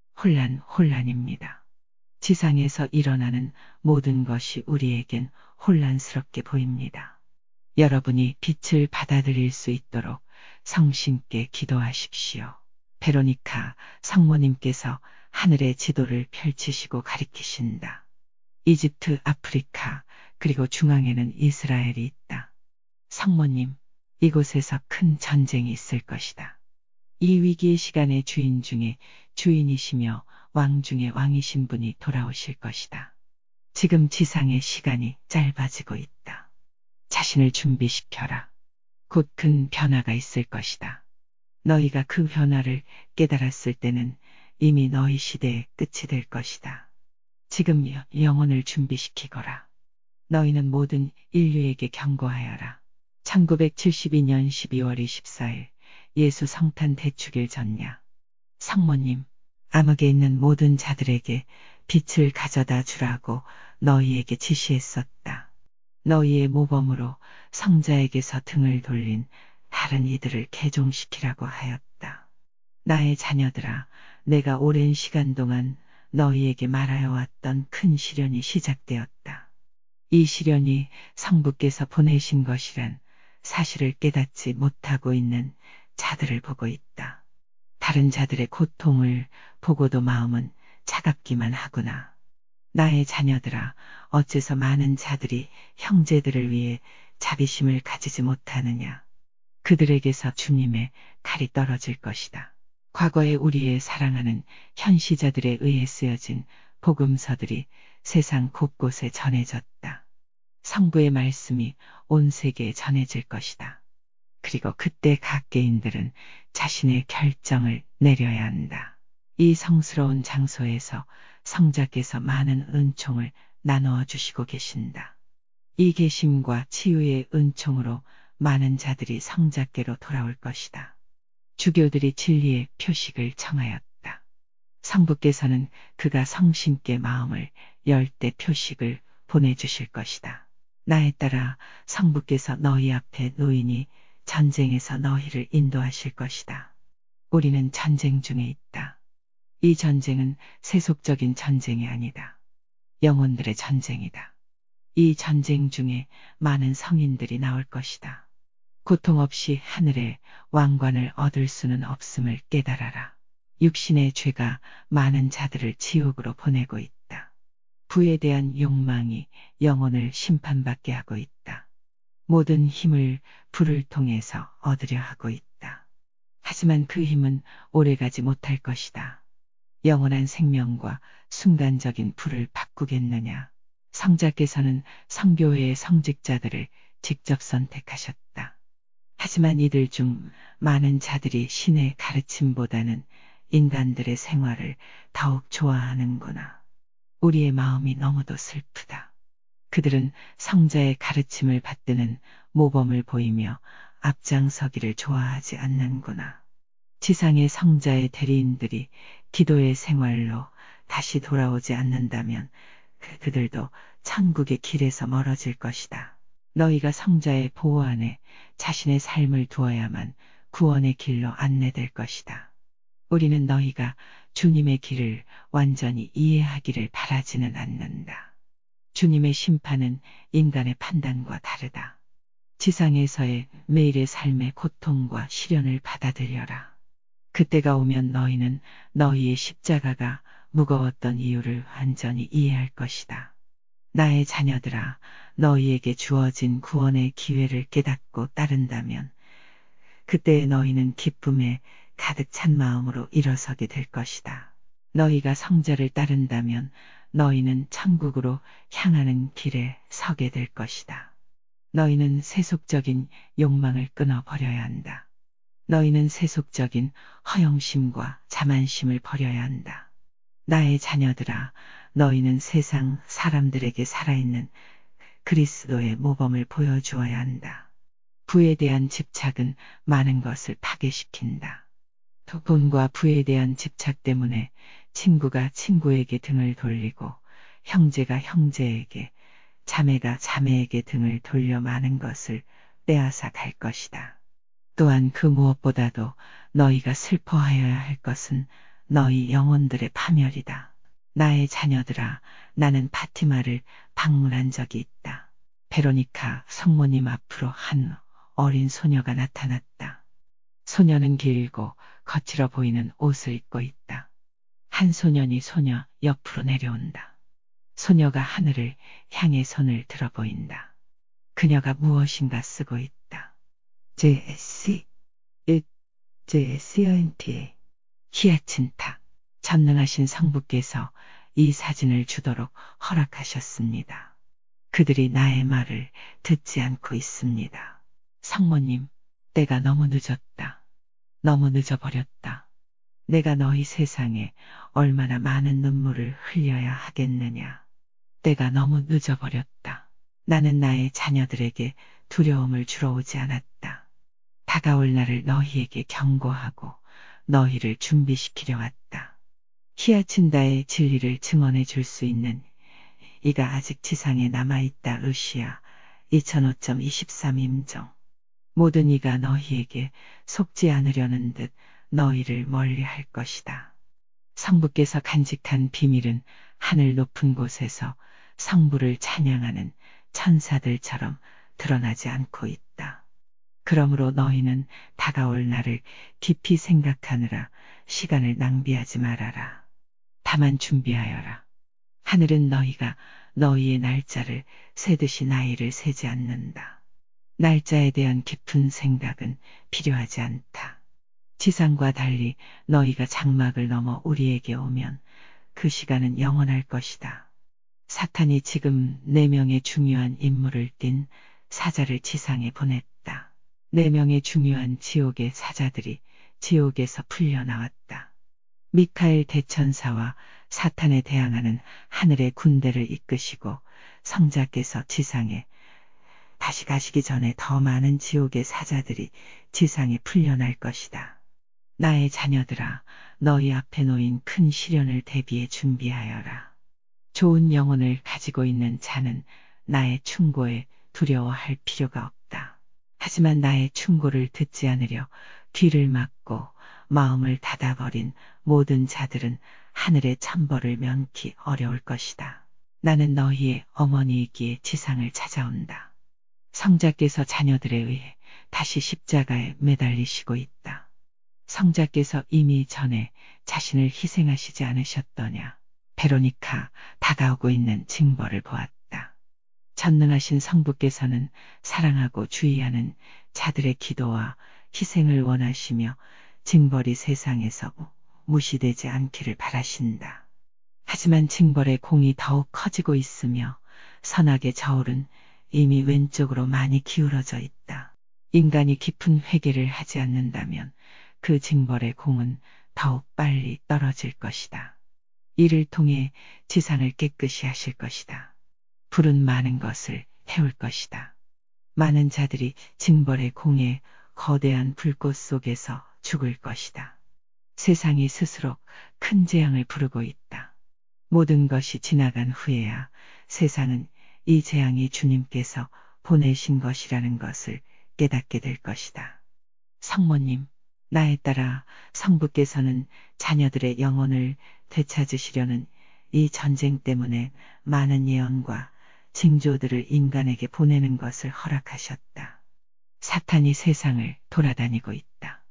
혼란입니다. 지상에서 일어나는 모든 것이 우리에겐 혼란스럽게 보입니다. 여러분이 빛을 받아들일 수 있도록 성신께 기도하십시오. 베로니카 성모님께서 하늘의 지도를 펼치시고 가리키신다. 이집트, 아프리카, 그리고 중앙에는 이스라엘이 있다. 성모님, 이곳에서 큰 전쟁이 있을 것이다. 이 위기의 시간의 주인 중에 주인이시며 왕 중에 왕이신 분이 돌아오실 것이다. 지금 지상의 시간이 짧아지고 있다. 자신을 준비시켜라. 곧 큰 변화가 있을 것이다. 너희가 그 변화를 깨달았을 때는 이미 너희 시대의 끝이 될 것이다. 지금 영혼을 준비시키거라. 너희는 모든 인류에게 경고하여라. 1972년 12월 24일 예수 성탄 대축일 전야. 성모님, 암흑에 있는 모든 자들에게 빛을 가져다 주라고 너희에게 지시했었다. 너희의 모범으로 성자에게서 등을 돌린 다른 이들을 개종시키라고 하였다. 나의 자녀들아, 내가 오랜 시간 동안 너희에게 말하여 왔던 큰 시련이 시작되었다. 이 시련이 성부께서 보내신 것이란 사실을 깨닫지 못하고 있는 자들을 보고 있다. 다른 자들의 고통을 보고도 마음은 차갑기만 하구나. 나의 자녀들아, 어째서 많은 자들이 형제들을 위해 자비심을 가지지 못하느냐. 그들에게서 주님의 칼이 떨어질 것이다. 과거에 우리의 사랑하는 현시자들에 의해 쓰여진 복음서들이 세상 곳곳에 전해졌다. 성부의 말씀이 온 세계에 전해질 것이다. 그리고 그때 각 개인들은 자신의 결정을 내려야 한다. 이 성스러운 장소에서 성자께서 많은 은총을 나누어 주시고 계신다. 이 계심과 치유의 은총으로 많은 자들이 성자께로 돌아올 것이다. 주교들이 진리의 표식을 청하였다. 성부께서는 그가 성신께 마음을 열 때 표식을 보내주실 것이다. 나에 따라 성부께서 너희 앞에 놓이니 전쟁에서 너희를 인도하실 것이다. 우리는 전쟁 중에 있다. 이 전쟁은 세속적인 전쟁이 아니다. 영혼들의 전쟁이다. 이 전쟁 중에 많은 성인들이 나올 것이다. 고통 없이 하늘의 왕관을 얻을 수는 없음을 깨달아라. 육신의 죄가 많은 자들을 지옥으로 보내고 있다. 부에 대한 욕망이 영혼을 심판받게 하고 있다. 모든 힘을 불을 통해서 얻으려 하고 있다. 하지만 그 힘은 오래가지 못할 것이다. 영원한 생명과 순간적인 불을 바꾸겠느냐. 성자께서는 성교회의 성직자들을 직접 선택하셨다. 하지만 이들 중 많은 자들이 신의 가르침보다는 인간들의 생활을 더욱 좋아하는구나. 우리의 마음이 너무도 슬프다. 그들은 성자의 가르침을 받드는 모범을 보이며 앞장서기를 좋아하지 않는구나. 지상의 성자의 대리인들이 기도의 생활로 다시 돌아오지 않는다면 그들도 천국의 길에서 멀어질 것이다. 너희가 성자의 보호 안에 자신의 삶을 두어야만 구원의 길로 안내될 것이다. 우리는 너희가 주님의 길을 완전히 이해하기를 바라지는 않는다. 주님의 심판은 인간의 판단과 다르다. 지상에서의 매일의 삶의 고통과 시련을 받아들여라. 그때가 오면 너희는 너희의 십자가가 무거웠던 이유를 완전히 이해할 것이다. 나의 자녀들아, 너희에게 주어진 구원의 기회를 깨닫고 따른다면 그때의 너희는 기쁨에 가득 찬 마음으로 일어서게 될 것이다. 너희가 성자를 따른다면 너희는 천국으로 향하는 길에 서게 될 것이다. 너희는 세속적인 욕망을 끊어버려야 한다. 너희는 세속적인 허영심과 자만심을 버려야 한다. 나의 자녀들아, 너희는 세상 사람들에게 살아있는 그리스도의 모범을 보여주어야 한다. 부에 대한 집착은 많은 것을 파괴시킨다. 돈과 부에 대한 집착 때문에 친구가 친구에게 등을 돌리고 형제가 형제에게, 자매가 자매에게 등을 돌려 많은 것을 빼앗아 갈 것이다. 또한 그 무엇보다도 너희가 슬퍼하여야 할 것은 너희 영혼들의 파멸이다. 나의 자녀들아, 나는 파티마를 방문한 적이 있다. 베로니카 성모님 앞으로 한 어린 소녀가 나타났다. 소녀는 길고 거칠어 보이는 옷을 입고 있다. 한 소년이 소녀 옆으로 내려온다. 소녀가 하늘을 향해 손을 들어 보인다. 그녀가 무엇인가 쓰고 있다. JSC, JSCINT, 히아친타. 전능하신 성부께서 이 사진을 주도록 허락하셨습니다. 그들이 나의 말을 듣지 않고 있습니다. 성모님, 때가 너무 늦었다. 너무 늦어버렸다. 내가 너희 세상에 얼마나 많은 눈물을 흘려야 하겠느냐. 때가 너무 늦어버렸다. 나는 나의 자녀들에게 두려움을 주러 오지 않았다. 다가올 날을 너희에게 경고하고 너희를 준비시키려 왔다. 히아친다의 진리를 증언해 줄 수 있는 이가 아직 지상에 남아있다. 루시아 2005.23 임종. 모든 이가 너희에게 속지 않으려는 듯 너희를 멀리 할 것이다. 성부께서 간직한 비밀은 하늘 높은 곳에서 성부를 찬양하는 천사들처럼 드러나지 않고 있다. 그러므로 너희는 다가올 날을 깊이 생각하느라 시간을 낭비하지 말아라. 다만 준비하여라. 하늘은 너희가 너희의 날짜를 세듯이 나이를 세지 않는다. 날짜에 대한 깊은 생각은 필요하지 않다. 지상과 달리 너희가 장막을 넘어 우리에게 오면 그 시간은 영원할 것이다. 사탄이 지금 4명의 중요한 인물을 띤 사자를 지상에 보냈다. 4명의 중요한 지옥의 사자들이 지옥에서 풀려나왔다. 미카엘 대천사와 사탄에 대항하는 하늘의 군대를 이끄시고 성자께서 지상에 다시 가시기 전에 더 많은 지옥의 사자들이 지상에 풀려날 것이다. 나의 자녀들아, 너희 앞에 놓인 큰 시련을 대비해 준비하여라. 좋은 영혼을 가지고 있는 자는 나의 충고에 두려워할 필요가 없다. 하지만 나의 충고를 듣지 않으려 귀를 막고 마음을 닫아버린 모든 자들은 하늘의 천벌을 면키 어려울 것이다. 나는 너희의 어머니이기에 지상을 찾아온다. 성자께서 자녀들에 의해 다시 십자가에 매달리시고 있다. 성자께서 이미 전에 자신을 희생하시지 않으셨더냐. 베로니카, 다가오고 있는 징벌을 보았다. 전능하신 성부께서는 사랑하고 주의하는 자들의 기도와 희생을 원하시며 징벌이 세상에서 무시되지 않기를 바라신다. 하지만 징벌의 공이 더욱 커지고 있으며 선악의 저울은 이미 왼쪽으로 많이 기울어져 있다. 인간이 깊은 회개를 하지 않는다면 그 징벌의 공은 더욱 빨리 떨어질 것이다. 이를 통해 지상을 깨끗이 하실 것이다. 불은 많은 것을 태울 것이다. 많은 자들이 징벌의 공에 거대한 불꽃 속에서 죽을 것이다. 세상이 스스로 큰 재앙을 부르고 있다. 모든 것이 지나간 후에야 세상은 이 재앙이 주님께서 보내신 것이라는 것을 깨닫게 될 것이다. 성모님, 나에 따라 성부께서는 자녀들의 영혼을 되찾으시려는 이 전쟁 때문에 많은 예언과 징조들을 인간에게 보내는 것을 허락하셨다. 사탄이 세상을 돌아다니고 있다.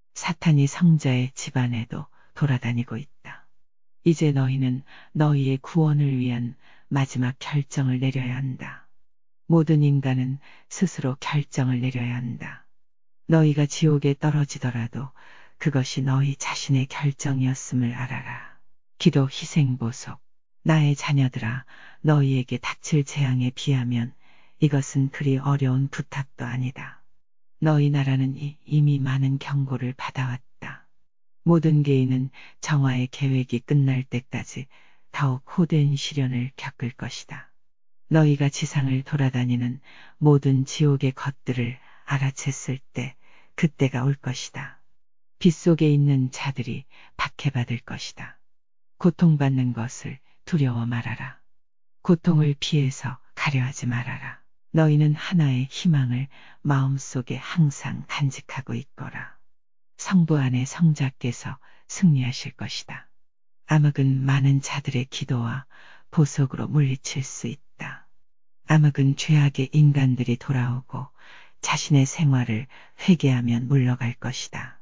사탄이 성자의 집안에도 돌아다니고 있다. 이제 너희는 너희의 구원을 위한 마지막 결정을 내려야 한다. 모든 인간은 스스로 결정을 내려야 한다. 너희가 지옥에 떨어지더라도 그것이 너희 자신의 결정이었음을 알아라. 기도 희생 보속. 나의 자녀들아, 너희에게 닥칠 재앙에 비하면 이것은 그리 어려운 부탁도 아니다. 너희 나라는 이미 많은 경고를 받아왔다. 모든 개인은 정화의 계획이 끝날 때까지 더욱 호된 시련을 겪을 것이다. 너희가 지상을 돌아다니는 모든 지옥의 것들을 알아챘을 때 그때가 올 것이다. 빗속에 있는 자들이 박해받을 것이다. 고통받는 것을 두려워 말아라. 고통을 피해서 가려하지 말아라. 너희는 하나의 희망을 마음속에 항상 간직하고 있거라. 성부 안에 성자께서 승리하실 것이다. 암흑은 많은 자들의 기도와 보석으로 물리칠 수 있다. 암흑은 죄악의 인간들이 돌아오고 자신의 생활을 회개하면 물러갈 것이다.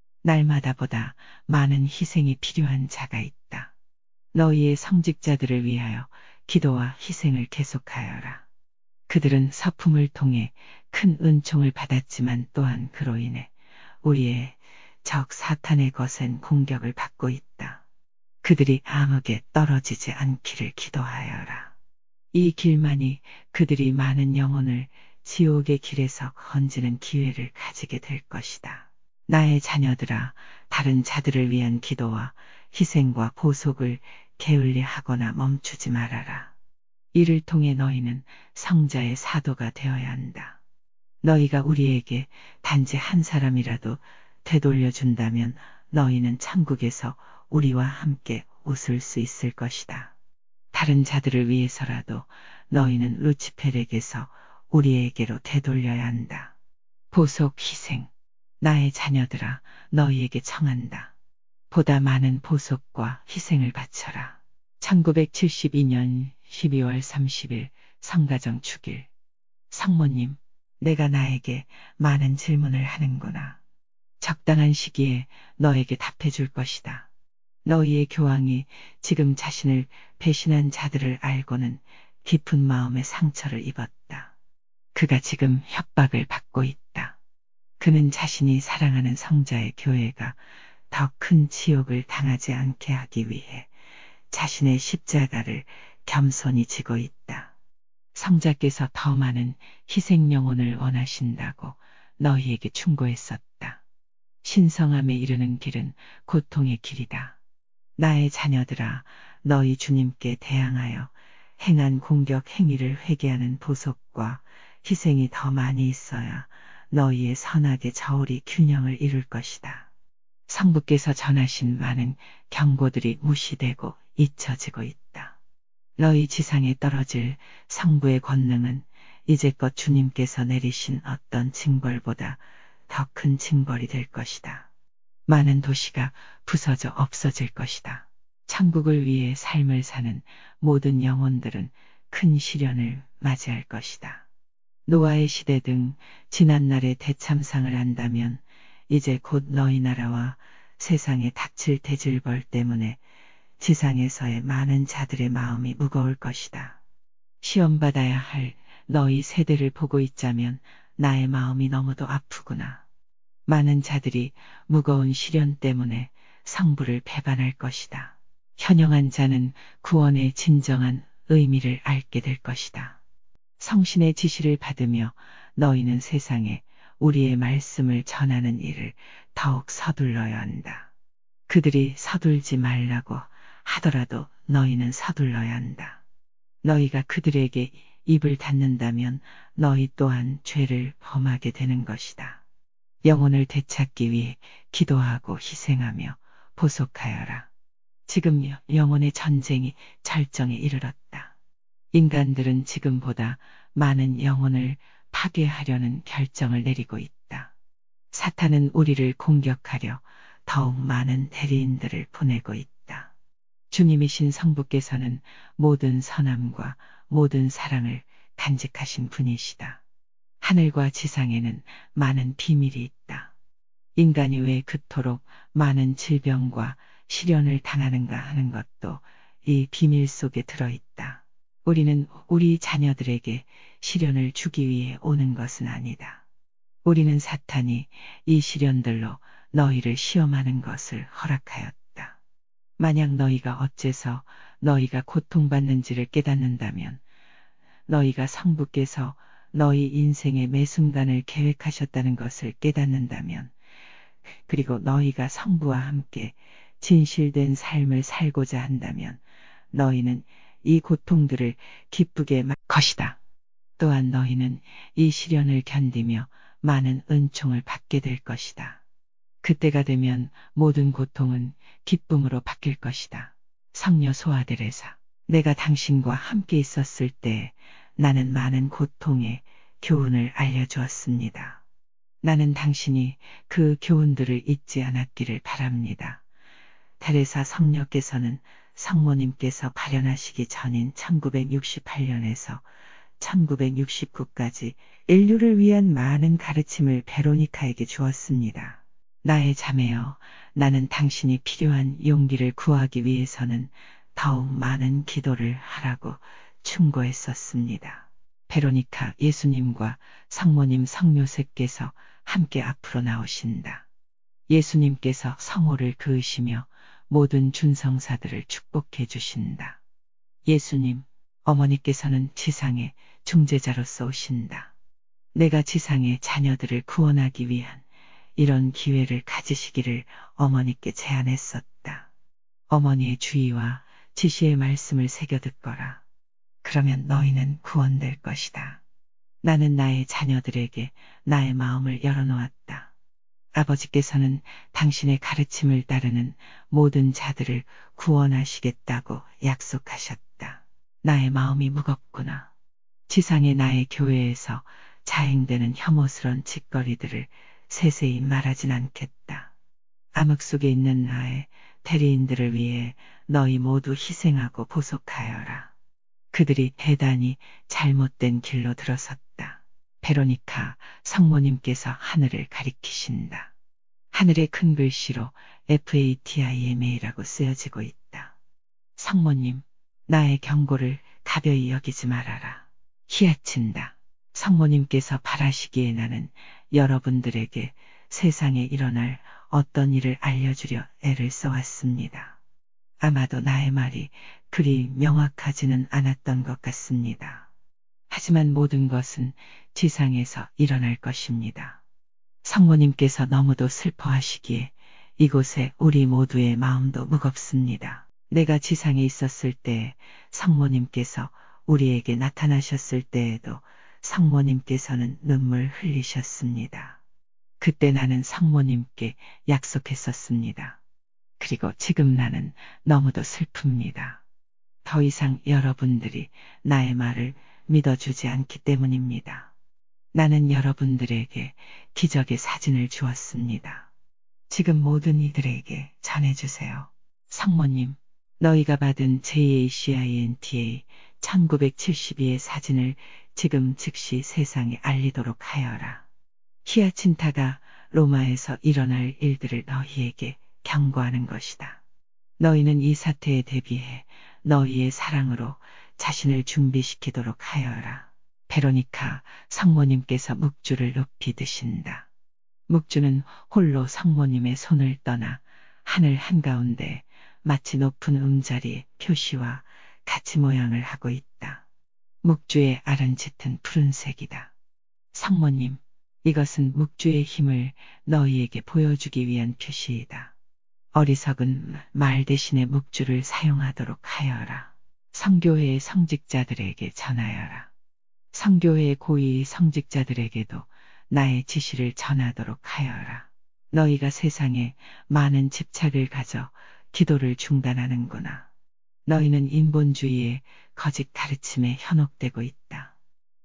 날마다보다 많은 희생이 필요한 자가 있다. 너희의 성직자들을 위하여 기도와 희생을 계속하여라. 그들은 서품을 통해 큰 은총을 받았지만 또한 그로 인해 우리의 적 사탄의 거센 공격을 받고 있다. 그들이 암흑에 떨어지지 않기를 기도하여라. 이 길만이 그들이 많은 영혼을 지옥의 길에서 건지는 기회를 가지게 될 것이다. 나의 자녀들아, 다른 자들을 위한 기도와 희생과 보속을 게을리하거나 멈추지 말아라. 이를 통해 너희는 성자의 사도가 되어야 한다. 너희가 우리에게 단지 한 사람이라도 되돌려준다면 너희는 천국에서 우리와 함께 웃을 수 있을 것이다. 다른 자들을 위해서라도 너희는 루치펠에게서 우리에게로 되돌려야 한다. 보속 희생. 나의 자녀들아, 너희에게 청한다. 보다 많은 보속과 희생을 바쳐라. 1972년 12월 30일 성가정 축일. 성모님, 내가 나에게 많은 질문을 하는구나. 적당한 시기에 너에게 답해줄 것이다. 너희의 교황이 지금 자신을 배신한 자들을 알고는 깊은 마음의 상처를 입었다. 그가 지금 협박을 받고 있다. 그는 자신이 사랑하는 성자의 교회가 더 큰 지옥을 당하지 않게 하기 위해 자신의 십자가를 겸손히 지고 있다. 성자께서 더 많은 희생 영혼을 원하신다고 너희에게 충고했었다. 신성함에 이르는 길은 고통의 길이다. 나의 자녀들아, 너희 주님께 대항하여 행한 공격 행위를 회개하는 보속과 희생이 더 많이 있어야 너희의 선악의 저울이 균형을 이룰 것이다. 성부께서 전하신 많은 경고들이 무시되고 잊혀지고 있다. 너희 지상에 떨어질 성부의 권능은 이제껏 주님께서 내리신 어떤 징벌보다 더 큰 징벌이 될 것이다. 많은 도시가 부서져 없어질 것이다. 천국을 위해 삶을 사는 모든 영혼들은 큰 시련을 맞이할 것이다. 노아의 시대 등 지난날의 대참상을 안다면 이제 곧 너희 나라와 세상에 닥칠 대질벌 때문에 지상에서의 많은 자들의 마음이 무거울 것이다. 시험받아야 할 너희 세대를 보고 있자면 나의 마음이 너무도 아프구나. 많은 자들이 무거운 시련 때문에 성부를 배반할 것이다. 현영한 자는 구원의 진정한 의미를 알게 될 것이다. 성신의 지시를 받으며 너희는 세상에 우리의 말씀을 전하는 일을 더욱 서둘러야 한다. 그들이 서둘지 말라고 하더라도 너희는 서둘러야 한다. 너희가 그들에게 입을 닫는다면 너희 또한 죄를 범하게 되는 것이다. 영혼을 되찾기 위해 기도하고 희생하며 보속하여라. 지금 영혼의 전쟁이 절정에 이르렀다. 인간들은 지금보다 많은 영혼을 파괴하려는 결정을 내리고 있다. 사탄은 우리를 공격하려 더욱 많은 대리인들을 보내고 있다. 주님이신 성부께서는 모든 선함과 모든 사랑을 간직하신 분이시다. 하늘과 지상에는 많은 비밀이 있다. 인간이 왜 그토록 많은 질병과 시련을 당하는가 하는 것도 이 비밀 속에 들어있다. 우리는 우리 자녀들에게 시련을 주기 위해 오는 것은 아니다. 우리는 사탄이 이 시련들로 너희를 시험하는 것을 허락하였다. 만약 너희가 어째서 너희가 고통받는지를 깨닫는다면 너희가 성부께서 너희 인생의 매 순간을 계획하셨다는 것을 깨닫는다면 그리고 너희가 성부와 함께 진실된 삶을 살고자 한다면 너희는 이 고통들을 기쁘게 것이다. 또한 너희는 이 시련을 견디며 많은 은총을 받게 될 것이다. 그때가 되면 모든 고통은 기쁨으로 바뀔 것이다. 성녀 소아데레사, 내가 당신과 함께 있었을 때 나는 많은 고통의 교훈을 알려주었습니다. 나는 당신이 그 교훈들을 잊지 않았기를 바랍니다. 테레사 성녀께서는 성모님께서 발현하시기 전인 1968년에서 1969까지 인류를 위한 많은 가르침을 베로니카에게 주었습니다. 나의 자매여, 나는 당신이 필요한 용기를 구하기 위해서는 더욱 많은 기도를 하라고 충고했었습니다. 베로니카, 예수님과 성모님 성묘세께서 함께 앞으로 나오신다. 예수님께서 성호를 그으시며 모든 준성사들을 축복해 주신다. 예수님, 어머니께서는 지상의 중재자로서 오신다. 내가 지상의 자녀들을 구원하기 위한 이런 기회를 가지시기를 어머니께 제안했었다. 어머니의 주의와 지시의 말씀을 새겨 듣거라. 그러면 너희는 구원될 것이다. 나는 나의 자녀들에게 나의 마음을 열어놓았다. 아버지께서는 당신의 가르침을 따르는 모든 자들을 구원하시겠다고 약속하셨다. 나의 마음이 무겁구나. 지상의 나의 교회에서 자행되는 혐오스런 짓거리들을 세세히 말하진 않겠다. 암흑 속에 있는 나의 대리인들을 위해 너희 모두 희생하고 보속하여라. 그들이 대단히 잘못된 길로 들어섰다. 베로니카, 성모님께서 하늘을 가리키신다. 하늘의 큰 글씨로 FATIMA라고 쓰여지고 있다. 성모님, 나의 경고를 가벼이 여기지 말아라. 히야친다. 성모님께서 바라시기에 나는 여러분들에게 세상에 일어날 어떤 일을 알려주려 애를 써왔습니다. 아마도 나의 말이 그리 명확하지는 않았던 것 같습니다. 하지만 모든 것은 지상에서 일어날 것입니다. 성모님께서 너무도 슬퍼하시기에 이곳에 우리 모두의 마음도 무겁습니다. 내가 지상에 있었을 때 성모님께서 우리에게 나타나셨을 때에도 성모님께서는 눈물 흘리셨습니다. 그때 나는 성모님께 약속했었습니다. 그리고 지금 나는 너무도 슬픕니다. 더 이상 여러분들이 나의 말을 믿어주지 않기 때문입니다. 나는 여러분들에게 기적의 사진을 주었습니다. 지금 모든 이들에게 전해주세요. 성모님, 너희가 받은 JACINTA 1972의 사진을 지금 즉시 세상에 알리도록 하여라. 히아친타가 로마에서 일어날 일들을 너희에게 경고하는 것이다. 너희는 이 사태에 대비해 너희의 사랑으로 자신을 준비시키도록 하여라. 베로니카, 성모님께서 묵주를 높이 드신다. 묵주는 홀로 성모님의 손을 떠나 하늘 한가운데 마치 높은 음자리의 표시와 같이 모양을 하고 있다. 묵주의 아른짙은 푸른색이다. 성모님, 이것은 묵주의 힘을 너희에게 보여주기 위한 표시이다. 어리석은 말 대신에 묵주를 사용하도록 하여라. 성교회의 성직자들에게 전하여라. 성교회의 고위 성직자들에게도 나의 지시를 전하도록 하여라. 너희가 세상에 많은 집착을 가져 기도를 중단하는구나. 너희는 인본주의의 거짓 가르침에 현혹되고 있다.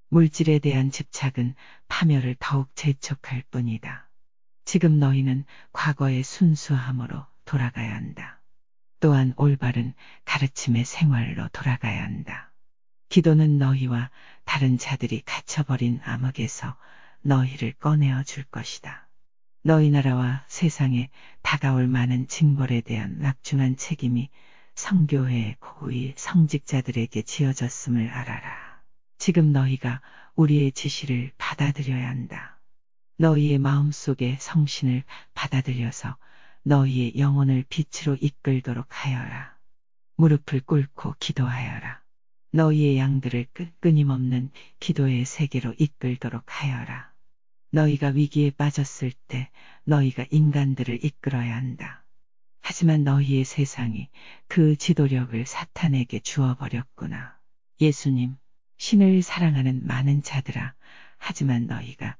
물질에 대한 집착은 파멸을 더욱 재촉할 뿐이다. 지금 너희는 과거의 순수함으로 돌아가야 한다. 또한 올바른 가르침의 생활로 돌아가야 한다. 기도는 너희와 다른 자들이 갇혀버린 암흑에서 너희를 꺼내어 줄 것이다. 너희 나라와 세상에 다가올 많은 징벌에 대한 막중한 책임이 성교회의 고위 성직자들에게 지어졌음을 알아라. 지금 너희가 우리의 지시를 받아들여야 한다. 너희의 마음속에 성신을 받아들여서 너희의 영혼을 빛으로 이끌도록 하여라. 무릎을 꿇고 기도하여라. 너희의 양들을 끊임없는 기도의 세계로 이끌도록 하여라. 너희가 위기에 빠졌을 때 너희가 인간들을 이끌어야 한다. 하지만 너희의 세상이 그 지도력을 사탄에게 주어버렸구나. 예수님, 신을 사랑하는 많은 자들아, 하지만 너희가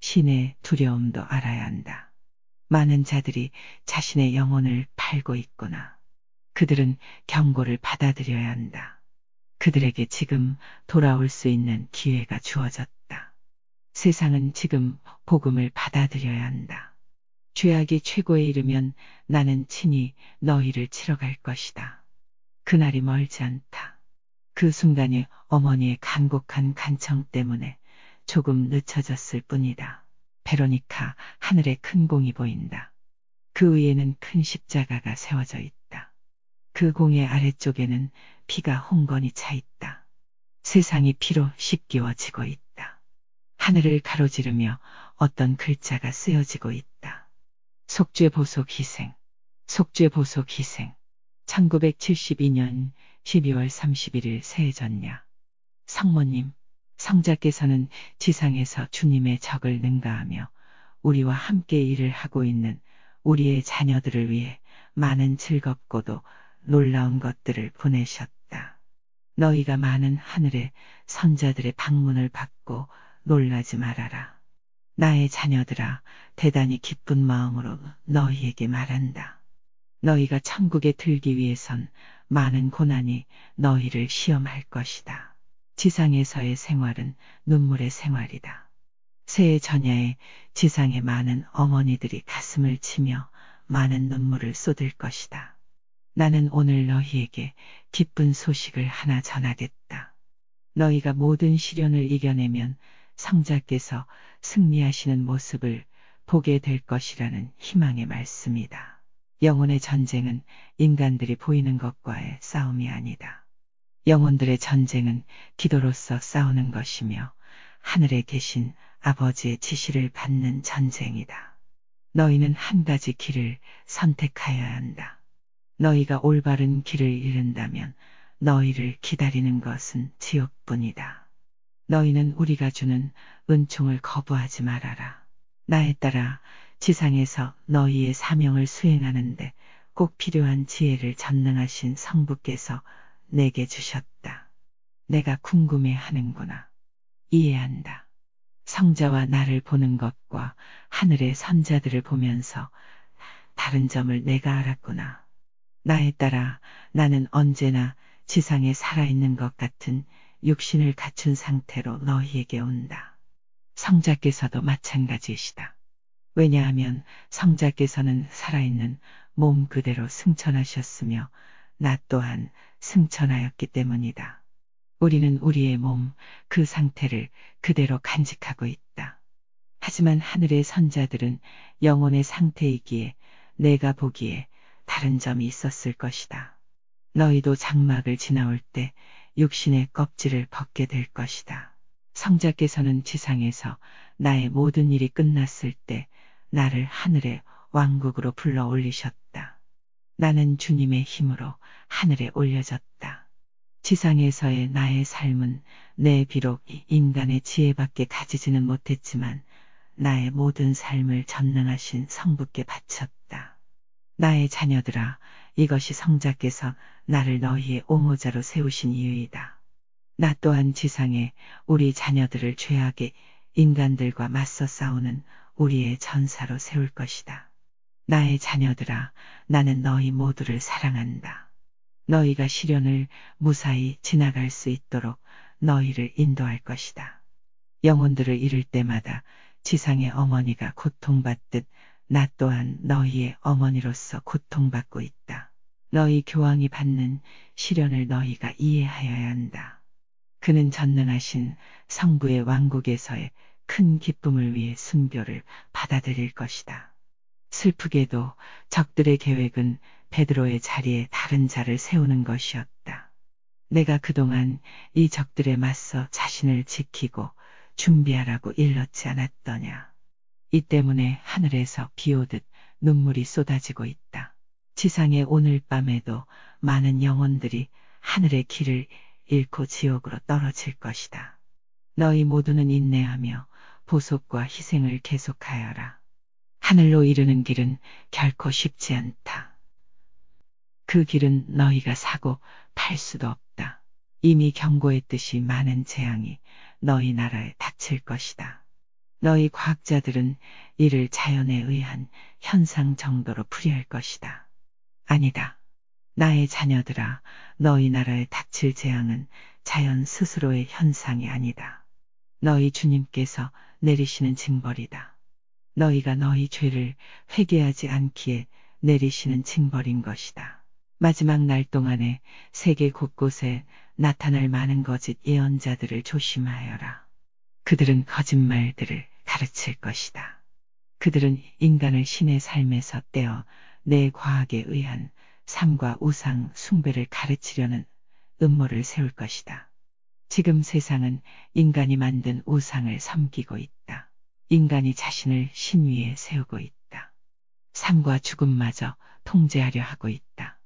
신의 두려움도 알아야 한다. 많은 자들이 자신의 영혼을 팔고 있구나. 그들은 경고를 받아들여야 한다. 그들에게 지금 돌아올 수 있는 기회가 주어졌다. 세상은 지금 복음을 받아들여야 한다. 죄악이 최고에 이르면 나는 친히 너희를 치러 갈 것이다. 그날이 멀지 않다. 그 순간이 어머니의 간곡한 간청 때문에 조금 늦춰졌을 뿐이다. 베로니카, 하늘에 큰 공이 보인다. 그 위에는 큰 십자가가 세워져 있다. 그 공의 아래쪽에는 피가 홍건히 차 있다. 세상이 피로 씻기워지고 있다. 하늘을 가로지르며 어떤 글자가 쓰여지고 있다. 속죄 보속 희생, 속죄 보속 희생. 1972년 12월 31일 새해전야. 성모님, 성자께서는 지상에서 주님의 적을 능가하며 우리와 함께 일을 하고 있는 우리의 자녀들을 위해 많은 즐겁고도 놀라운 것들을 보내셨다. 너희가 많은 하늘의 선자들의 방문을 받고 놀라지 말아라. 나의 자녀들아, 대단히 기쁜 마음으로 너희에게 말한다. 너희가 천국에 들기 위해선 많은 고난이 너희를 시험할 것이다. 지상에서의 생활은 눈물의 생활이다. 새해 전야에 지상의 많은 어머니들이 가슴을 치며 많은 눈물을 쏟을 것이다. 나는 오늘 너희에게 기쁜 소식을 하나 전하겠다. 너희가 모든 시련을 이겨내면 성자께서 승리하시는 모습을 보게 될 것이라는 희망의 말씀이다. 영혼의 전쟁은 인간들이 보이는 것과의 싸움이 아니다. 영혼들의 전쟁은 기도로서 싸우는 것이며 하늘에 계신 아버지의 지시를 받는 전쟁이다. 너희는 한 가지 길을 선택하여야 한다. 너희가 올바른 길을 잃는다면 너희를 기다리는 것은 지옥뿐이다. 너희는 우리가 주는 은총을 거부하지 말아라. 나에 따라 지상에서 너희의 사명을 수행하는데 꼭 필요한 지혜를 전능하신 성부께서 내게 주셨다. 내가 궁금해하는구나. 이해한다. 성자와 나를 보는 것과 하늘의 선자들을 보면서 다른 점을 내가 알았구나. 나에 따라 나는 언제나 지상에 살아있는 것 같은 육신을 갖춘 상태로 너희에게 온다. 성자께서도 마찬가지이시다. 왜냐하면 성자께서는 살아있는 몸 그대로 승천하셨으며 나 또한 승천하였기 때문이다. 우리는 우리의 몸, 그 상태를 그대로 간직하고 있다. 하지만 하늘의 선자들은 영혼의 상태이기에 내가 보기에 다른 점이 있었을 것이다. 너희도 장막을 지나올 때 육신의 껍질을 벗게 될 것이다. 성자께서는 지상에서 나의 모든 일이 끝났을 때 나를 하늘의 왕국으로 불러 올리셨다. 나는 주님의 힘으로 하늘에 올려졌다. 지상에서의 나의 삶은 내 비록 이 인간의 지혜밖에 가지지는 못했지만 나의 모든 삶을 전능하신 성부께 바쳤다. 나의 자녀들아, 이것이 성자께서 나를 너희의 옹호자로 세우신 이유이다. 나 또한 지상에 우리 자녀들을 죄악의 인간들과 맞서 싸우는 우리의 전사로 세울 것이다. 나의 자녀들아, 나는 너희 모두를 사랑한다. 너희가 시련을 무사히 지나갈 수 있도록 너희를 인도할 것이다. 영혼들을 잃을 때마다 지상의 어머니가 고통받듯 나 또한 너희의 어머니로서 고통받고 있다. 너희 교황이 받는 시련을 너희가 이해하여야 한다. 그는 전능하신 성부의 왕국에서의 큰 기쁨을 위해 순교를 받아들일 것이다. 슬프게도 적들의 계획은 베드로의 자리에 다른 자를 세우는 것이었다. 내가 그동안 이 적들에 맞서 자신을 지키고 준비하라고 일렀지 않았더냐. 이 때문에 하늘에서 비 오듯 눈물이 쏟아지고 있다. 지상의 오늘 밤에도 많은 영혼들이 하늘의 길을 잃고 지옥으로 떨어질 것이다. 너희 모두는 인내하며 보속과 희생을 계속하여라. 하늘로 이르는 길은 결코 쉽지 않다. 그 길은 너희가 사고 팔 수도 없다. 이미 경고했듯이 많은 재앙이 너희 나라에 닥칠 것이다. 너희 과학자들은 이를 자연에 의한 현상 정도로 풀이할 것이다. 아니다. 나의 자녀들아, 너희 나라에 닥칠 재앙은 자연 스스로의 현상이 아니다. 너희 주님께서 내리시는 징벌이다. 너희가 너희 죄를 회개하지 않기에 내리시는 징벌인 것이다. 마지막 날 동안에 세계 곳곳에 나타날 많은 거짓 예언자들을 조심하여라. 그들은 거짓말들을 가르칠 것이다. 그들은 인간을 신의 삶에서 떼어 내 과학에 의한 삶과 우상 숭배를 가르치려는 음모를 세울 것이다. 지금 세상은 인간이 만든 우상을 섬기고 있다. 인간이 자신을 신 위에 세우고 있다. 삶과 죽음마저 통제하려 하고 있다.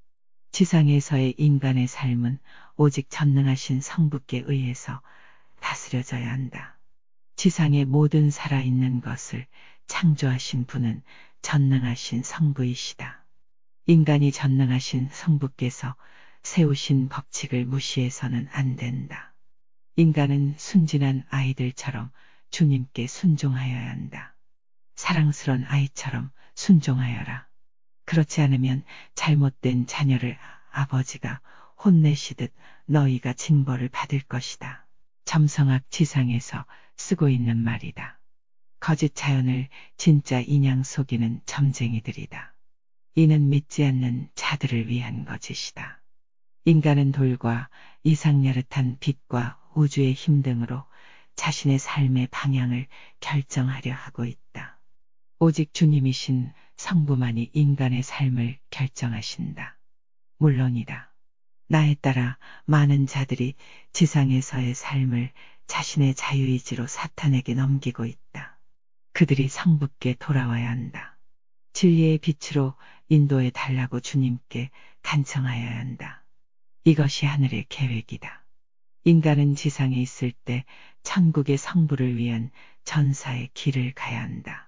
지상에서의 인간의 삶은 오직 전능하신 성부께 의해서 다스려져야 한다. 지상의 모든 살아있는 것을 창조하신 분은 전능하신 성부이시다. 인간이 전능하신 성부께서 세우신 법칙을 무시해서는 안 된다. 인간은 순진한 아이들처럼 주님께 순종하여야 한다. 사랑스런 아이처럼 순종하여라. 그렇지 않으면 잘못된 자녀를 아버지가 혼내시듯 너희가 징벌을 받을 것이다. 점성학 지상에서 쓰고 있는 말이다. 거짓 자연을 진짜 인양 속이는 점쟁이들이다. 이는 믿지 않는 자들을 위한 거짓이다. 인간은 돌과 이상야릇한 빛과 우주의 힘 등으로 자신의 삶의 방향을 결정하려 하고 있다. 오직 주님이신 성부만이 인간의 삶을 결정하신다. 물론이다. 나에 따라 많은 자들이 지상에서의 삶을 자신의 자유의지로 사탄에게 넘기고 있다. 그들이 성부께 돌아와야 한다. 진리의 빛으로 인도해 달라고 주님께 간청하여야 한다. 이것이 하늘의 계획이다. 인간은 지상에 있을 때 천국의 성부를 위한 전사의 길을 가야 한다.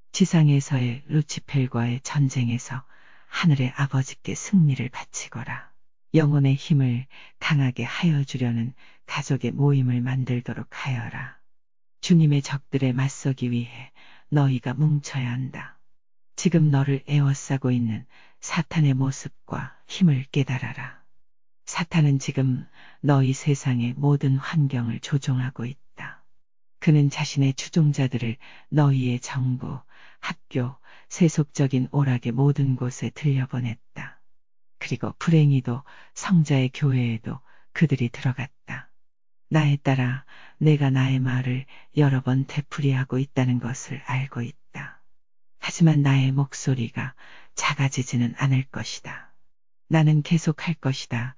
지상에서의 루치펠과의 전쟁에서 하늘의 아버지께 승리를 바치거라. 영혼의 힘을 강하게 하여 주려는 가족의 모임을 만들도록 하여라. 주님의 적들에 맞서기 위해 너희가 뭉쳐야 한다. 지금 너를 에워싸고 있는 사탄의 모습과 힘을 깨달아라. 사탄은 지금 너희 세상의 모든 환경을 조종하고 있다. 그는 자신의 추종자들을 너희의 정부, 학교, 세속적인 오락의 모든 곳에 들려보냈다. 그리고 불행히도 성자의 교회에도 그들이 들어갔다. 나에 따라 내가 나의 말을 여러 번 되풀이하고 있다는 것을 알고 있다. 하지만 나의 목소리가 작아지지는 않을 것이다. 나는 계속할 것이다.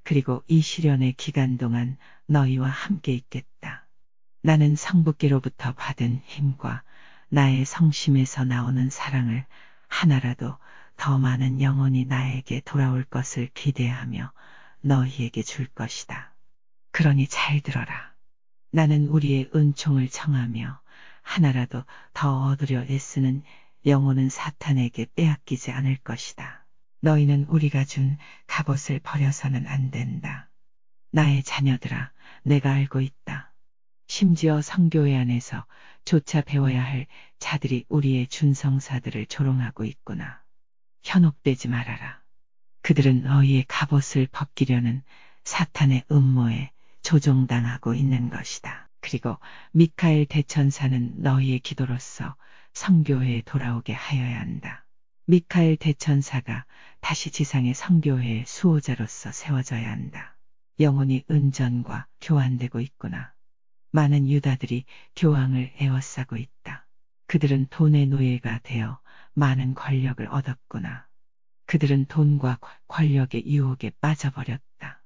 그리고 이 시련의 기간 동안 너희와 함께 있겠다. 나는 성부께로부터 받은 힘과 나의 성심에서 나오는 사랑을 하나라도 더 많은 영혼이 나에게 돌아올 것을 기대하며 너희에게 줄 것이다. 그러니 잘 들어라. 나는 우리의 은총을 청하며 하나라도 더 얻으려 애쓰는 영혼은 사탄에게 빼앗기지 않을 것이다. 너희는 우리가 준 갑옷을 버려서는 안 된다. 나의 자녀들아, 내가 알고 있다. 심지어 성교회 안에서 조차 배워야 할 자들이 우리의 준성사들을 조롱하고 있구나. 현혹되지 말아라. 그들은 너희의 갑옷을 벗기려는 사탄의 음모에 조종당하고 있는 것이다. 그리고 미카엘 대천사는 너희의 기도로서 성교회에 돌아오게 하여야 한다. 미카엘 대천사가 다시 지상의 성교회의 수호자로서 세워져야 한다. 영혼이 은전과 교환되고 있구나. 많은 유다들이 교황을 에워싸고 있다. 그들은 돈의 노예가 되어 많은 권력을 얻었구나. 그들은 돈과 권력의 유혹에 빠져버렸다.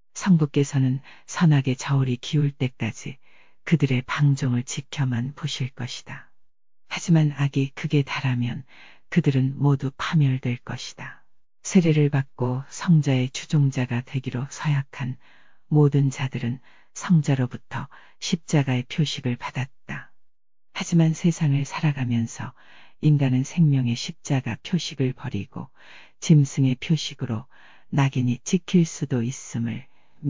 성부께서는 선악의 저울이 기울 때까지 그들의 방종을 지켜만 보실 것이다. 하지만 악이 극에 달하면 그들은 모두 파멸될 것이다. 세례를 받고 성자의 추종자가 되기로 서약한 모든 자들은 성자로부터 십자가의 표식을 받았다. 하지만 세상을 살아가면서 인간은 생명의 십자가 표식을 버리고 짐승의 표식으로 낙인이 찍힐 수도 있음을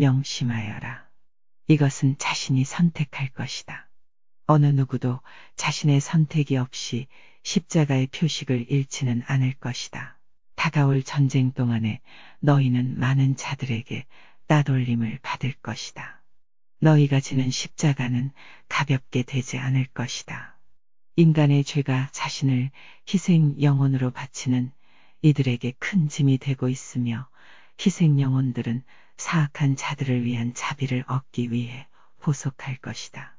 명심하여라. 이것은 자신이 선택할 것이다. 어느 누구도 자신의 선택이 없이 십자가의 표식을 잃지는 않을 것이다. 다가올 전쟁 동안에 너희는 많은 자들에게 따돌림을 받을 것이다. 너희가 지는 십자가는 가볍게 되지 않을 것이다. 인간의 죄가 자신을 희생 영혼으로 바치는 이들에게 큰 짐이 되고 있으며 희생 영혼들은 사악한 자들을 위한 자비를 얻기 위해 보속할 것이다.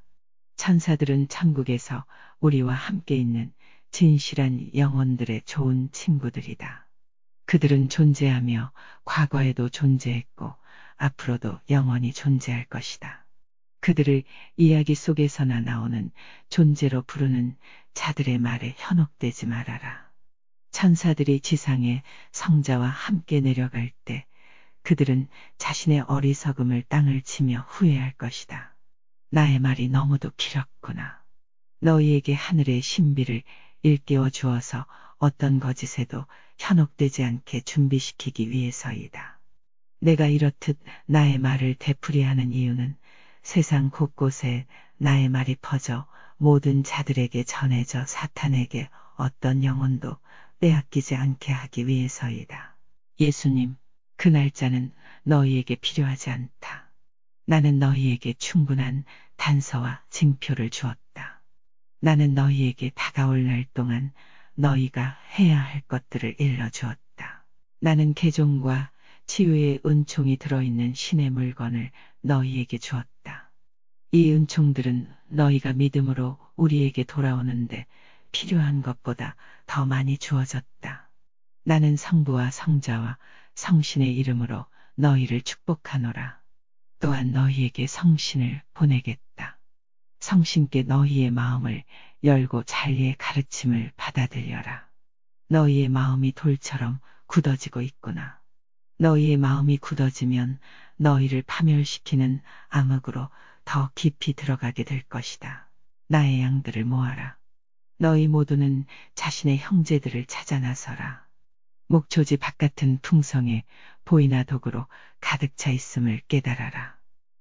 천사들은 천국에서 우리와 함께 있는 진실한 영혼들의 좋은 친구들이다. 그들은 존재하며 과거에도 존재했고 앞으로도 영원히 존재할 것이다. 그들을 이야기 속에서나 나오는 존재로 부르는 자들의 말에 현혹되지 말아라. 천사들이 지상에 성자와 함께 내려갈 때 그들은 자신의 어리석음을 땅을 치며 후회할 것이다. 나의 말이 너무도 길었구나. 너희에게 하늘의 신비를 일깨워 주어서 어떤 거짓에도 현혹되지 않게 준비시키기 위해서이다. 내가 이렇듯 나의 말을 되풀이하는 이유는 세상 곳곳에 나의 말이 퍼져 모든 자들에게 전해져 사탄에게 어떤 영혼도 빼앗기지 않게 하기 위해서이다. 예수님, 그 날짜는 너희에게 필요하지 않다. 나는 너희에게 충분한 단서와 징표를 주었다. 나는 너희에게 다가올 날 동안 너희가 해야 할 것들을 일러주었다. 나는 개종과 치유의 은총이 들어있는 신의 물건을 너희에게 주었다. 이 은총들은 너희가 믿음으로 우리에게 돌아오는데 필요한 것보다 더 많이 주어졌다. 나는 성부와 성자와 성신의 이름으로 너희를 축복하노라. 또한 너희에게 성신을 보내겠다. 성신께 너희의 마음을 열고 진리의 가르침을 받아들여라. 너희의 마음이 돌처럼 굳어지고 있구나. 너희의 마음이 굳어지면 너희를 파멸시키는 암흑으로 더 깊이 들어가게 될 것이다. 나의 양들을 모아라. 너희 모두는 자신의 형제들을 찾아 나서라. 목초지 바깥은 풍성에 보이나 독으로 가득 차 있음을 깨달아라.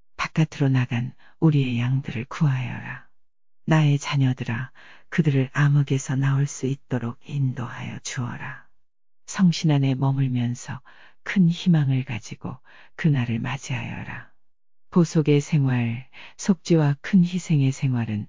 바깥으로 나간 우리의 양들을 구하여라. 나의 자녀들아, 그들을 암흑에서 나올 수 있도록 인도하여 주어라. 성신 안에 머물면서 큰 희망을 가지고 그날을 맞이하여라. 보속의 생활, 속죄와 큰 희생의 생활은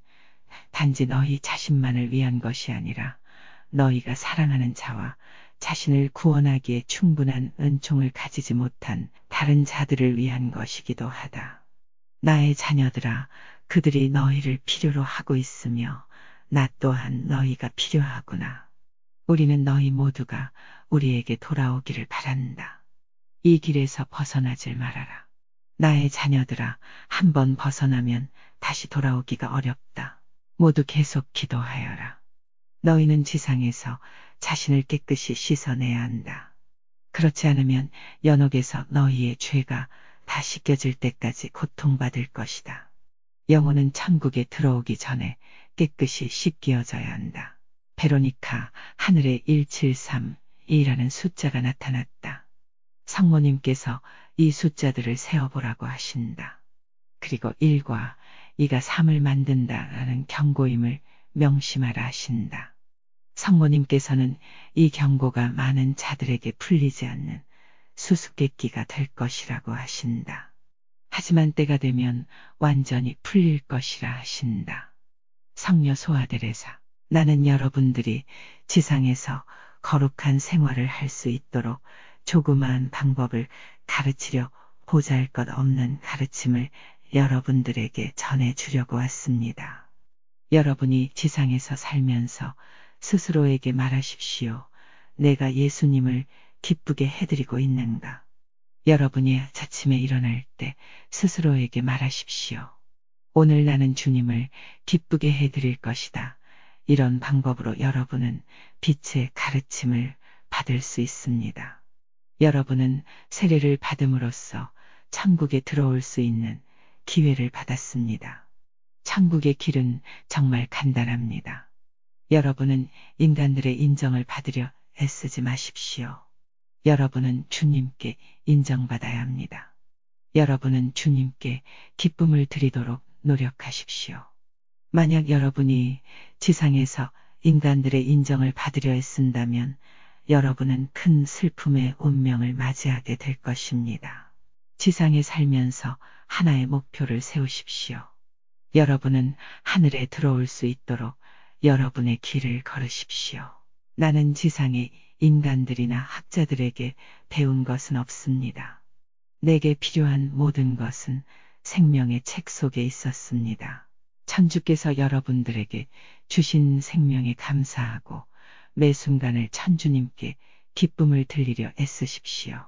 단지 너희 자신만을 위한 것이 아니라 너희가 사랑하는 자와 자신을 구원하기에 충분한 은총을 가지지 못한 다른 자들을 위한 것이기도 하다. 나의 자녀들아, 그들이 너희를 필요로 하고 있으며 나 또한 너희가 필요하구나. 우리는 너희 모두가 우리에게 돌아오기를 바란다. 이 길에서 벗어나질 말아라. 나의 자녀들아, 한번 벗어나면 다시 돌아오기가 어렵다. 모두 계속 기도하여라. 너희는 지상에서 자신을 깨끗이 씻어내야 한다. 그렇지 않으면 연옥에서 너희의 죄가 다 씻겨질 때까지 고통받을 것이다. 영혼은 천국에 들어오기 전에 깨끗이 씻겨져야 한다. 베로니카, 하늘에 1732라는 숫자가 나타났다. 성모님께서 이 숫자들을 세어보라고 하신다. 그리고 1과 2가 3을 만든다라는 경고임을 명심하라 하신다. 성모님께서는 이 경고가 많은 자들에게 풀리지 않는 수수께끼가 될 것이라고 하신다. 하지만 때가 되면 완전히 풀릴 것이라 하신다. 성녀 소아데레사, 나는 여러분들이 지상에서 거룩한 생활을 할 수 있도록 조그마한 방법을 가르치려 보잘것없는 가르침을 여러분들에게 전해주려고 왔습니다. 여러분이 지상에서 살면서 스스로에게 말하십시오. 내가 예수님을 기쁘게 해드리고 있는가? 여러분이 아침에 일어날 때 스스로에게 말하십시오. 오늘 나는 주님을 기쁘게 해드릴 것이다. 이런 방법으로 여러분은 빛의 가르침을 받을 수 있습니다. 여러분은 세례를 받음으로써 천국에 들어올 수 있는 기회를 받았습니다. 천국의 길은 정말 간단합니다. 여러분은 인간들의 인정을 받으려 애쓰지 마십시오. 여러분은 주님께 인정받아야 합니다. 여러분은 주님께 기쁨을 드리도록 노력하십시오. 만약 여러분이 지상에서 인간들의 인정을 받으려 애쓴다면 여러분은 큰 슬픔의 운명을 맞이하게 될 것입니다. 지상에 살면서 하나의 목표를 세우십시오. 여러분은 하늘에 들어올 수 있도록 여러분의 길을 걸으십시오. 나는 지상의 인간들이나 학자들에게 배운 것은 없습니다. 내게 필요한 모든 것은 생명의 책 속에 있었습니다. 천주께서 여러분들에게 주신 생명에 감사하고 매 순간을 천주님께 기쁨을 들리려 애쓰십시오.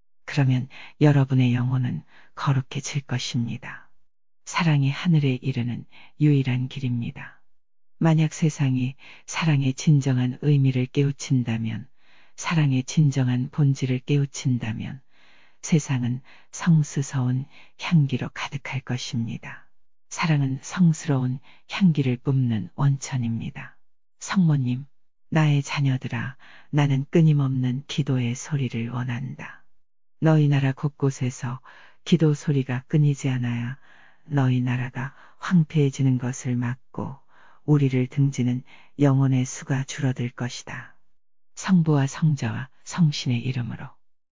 그러면 여러분의 영혼은 거룩해질 것입니다. 사랑이 하늘에 이르는 유일한 길입니다. 만약 세상이 사랑의 진정한 의미를 깨우친다면, 사랑의 진정한 본질을 깨우친다면, 세상은 성스러운 향기로 가득할 것입니다. 사랑은 성스러운 향기를 뿜는 원천입니다. 성모님, 나의 자녀들아, 나는 끊임없는 기도의 소리를 원한다. 너희 나라 곳곳에서 기도 소리가 끊이지 않아야 너희 나라가 황폐해지는 것을 막고 우리를 등지는 영혼의 수가 줄어들 것이다. 성부와 성자와 성신의 이름으로.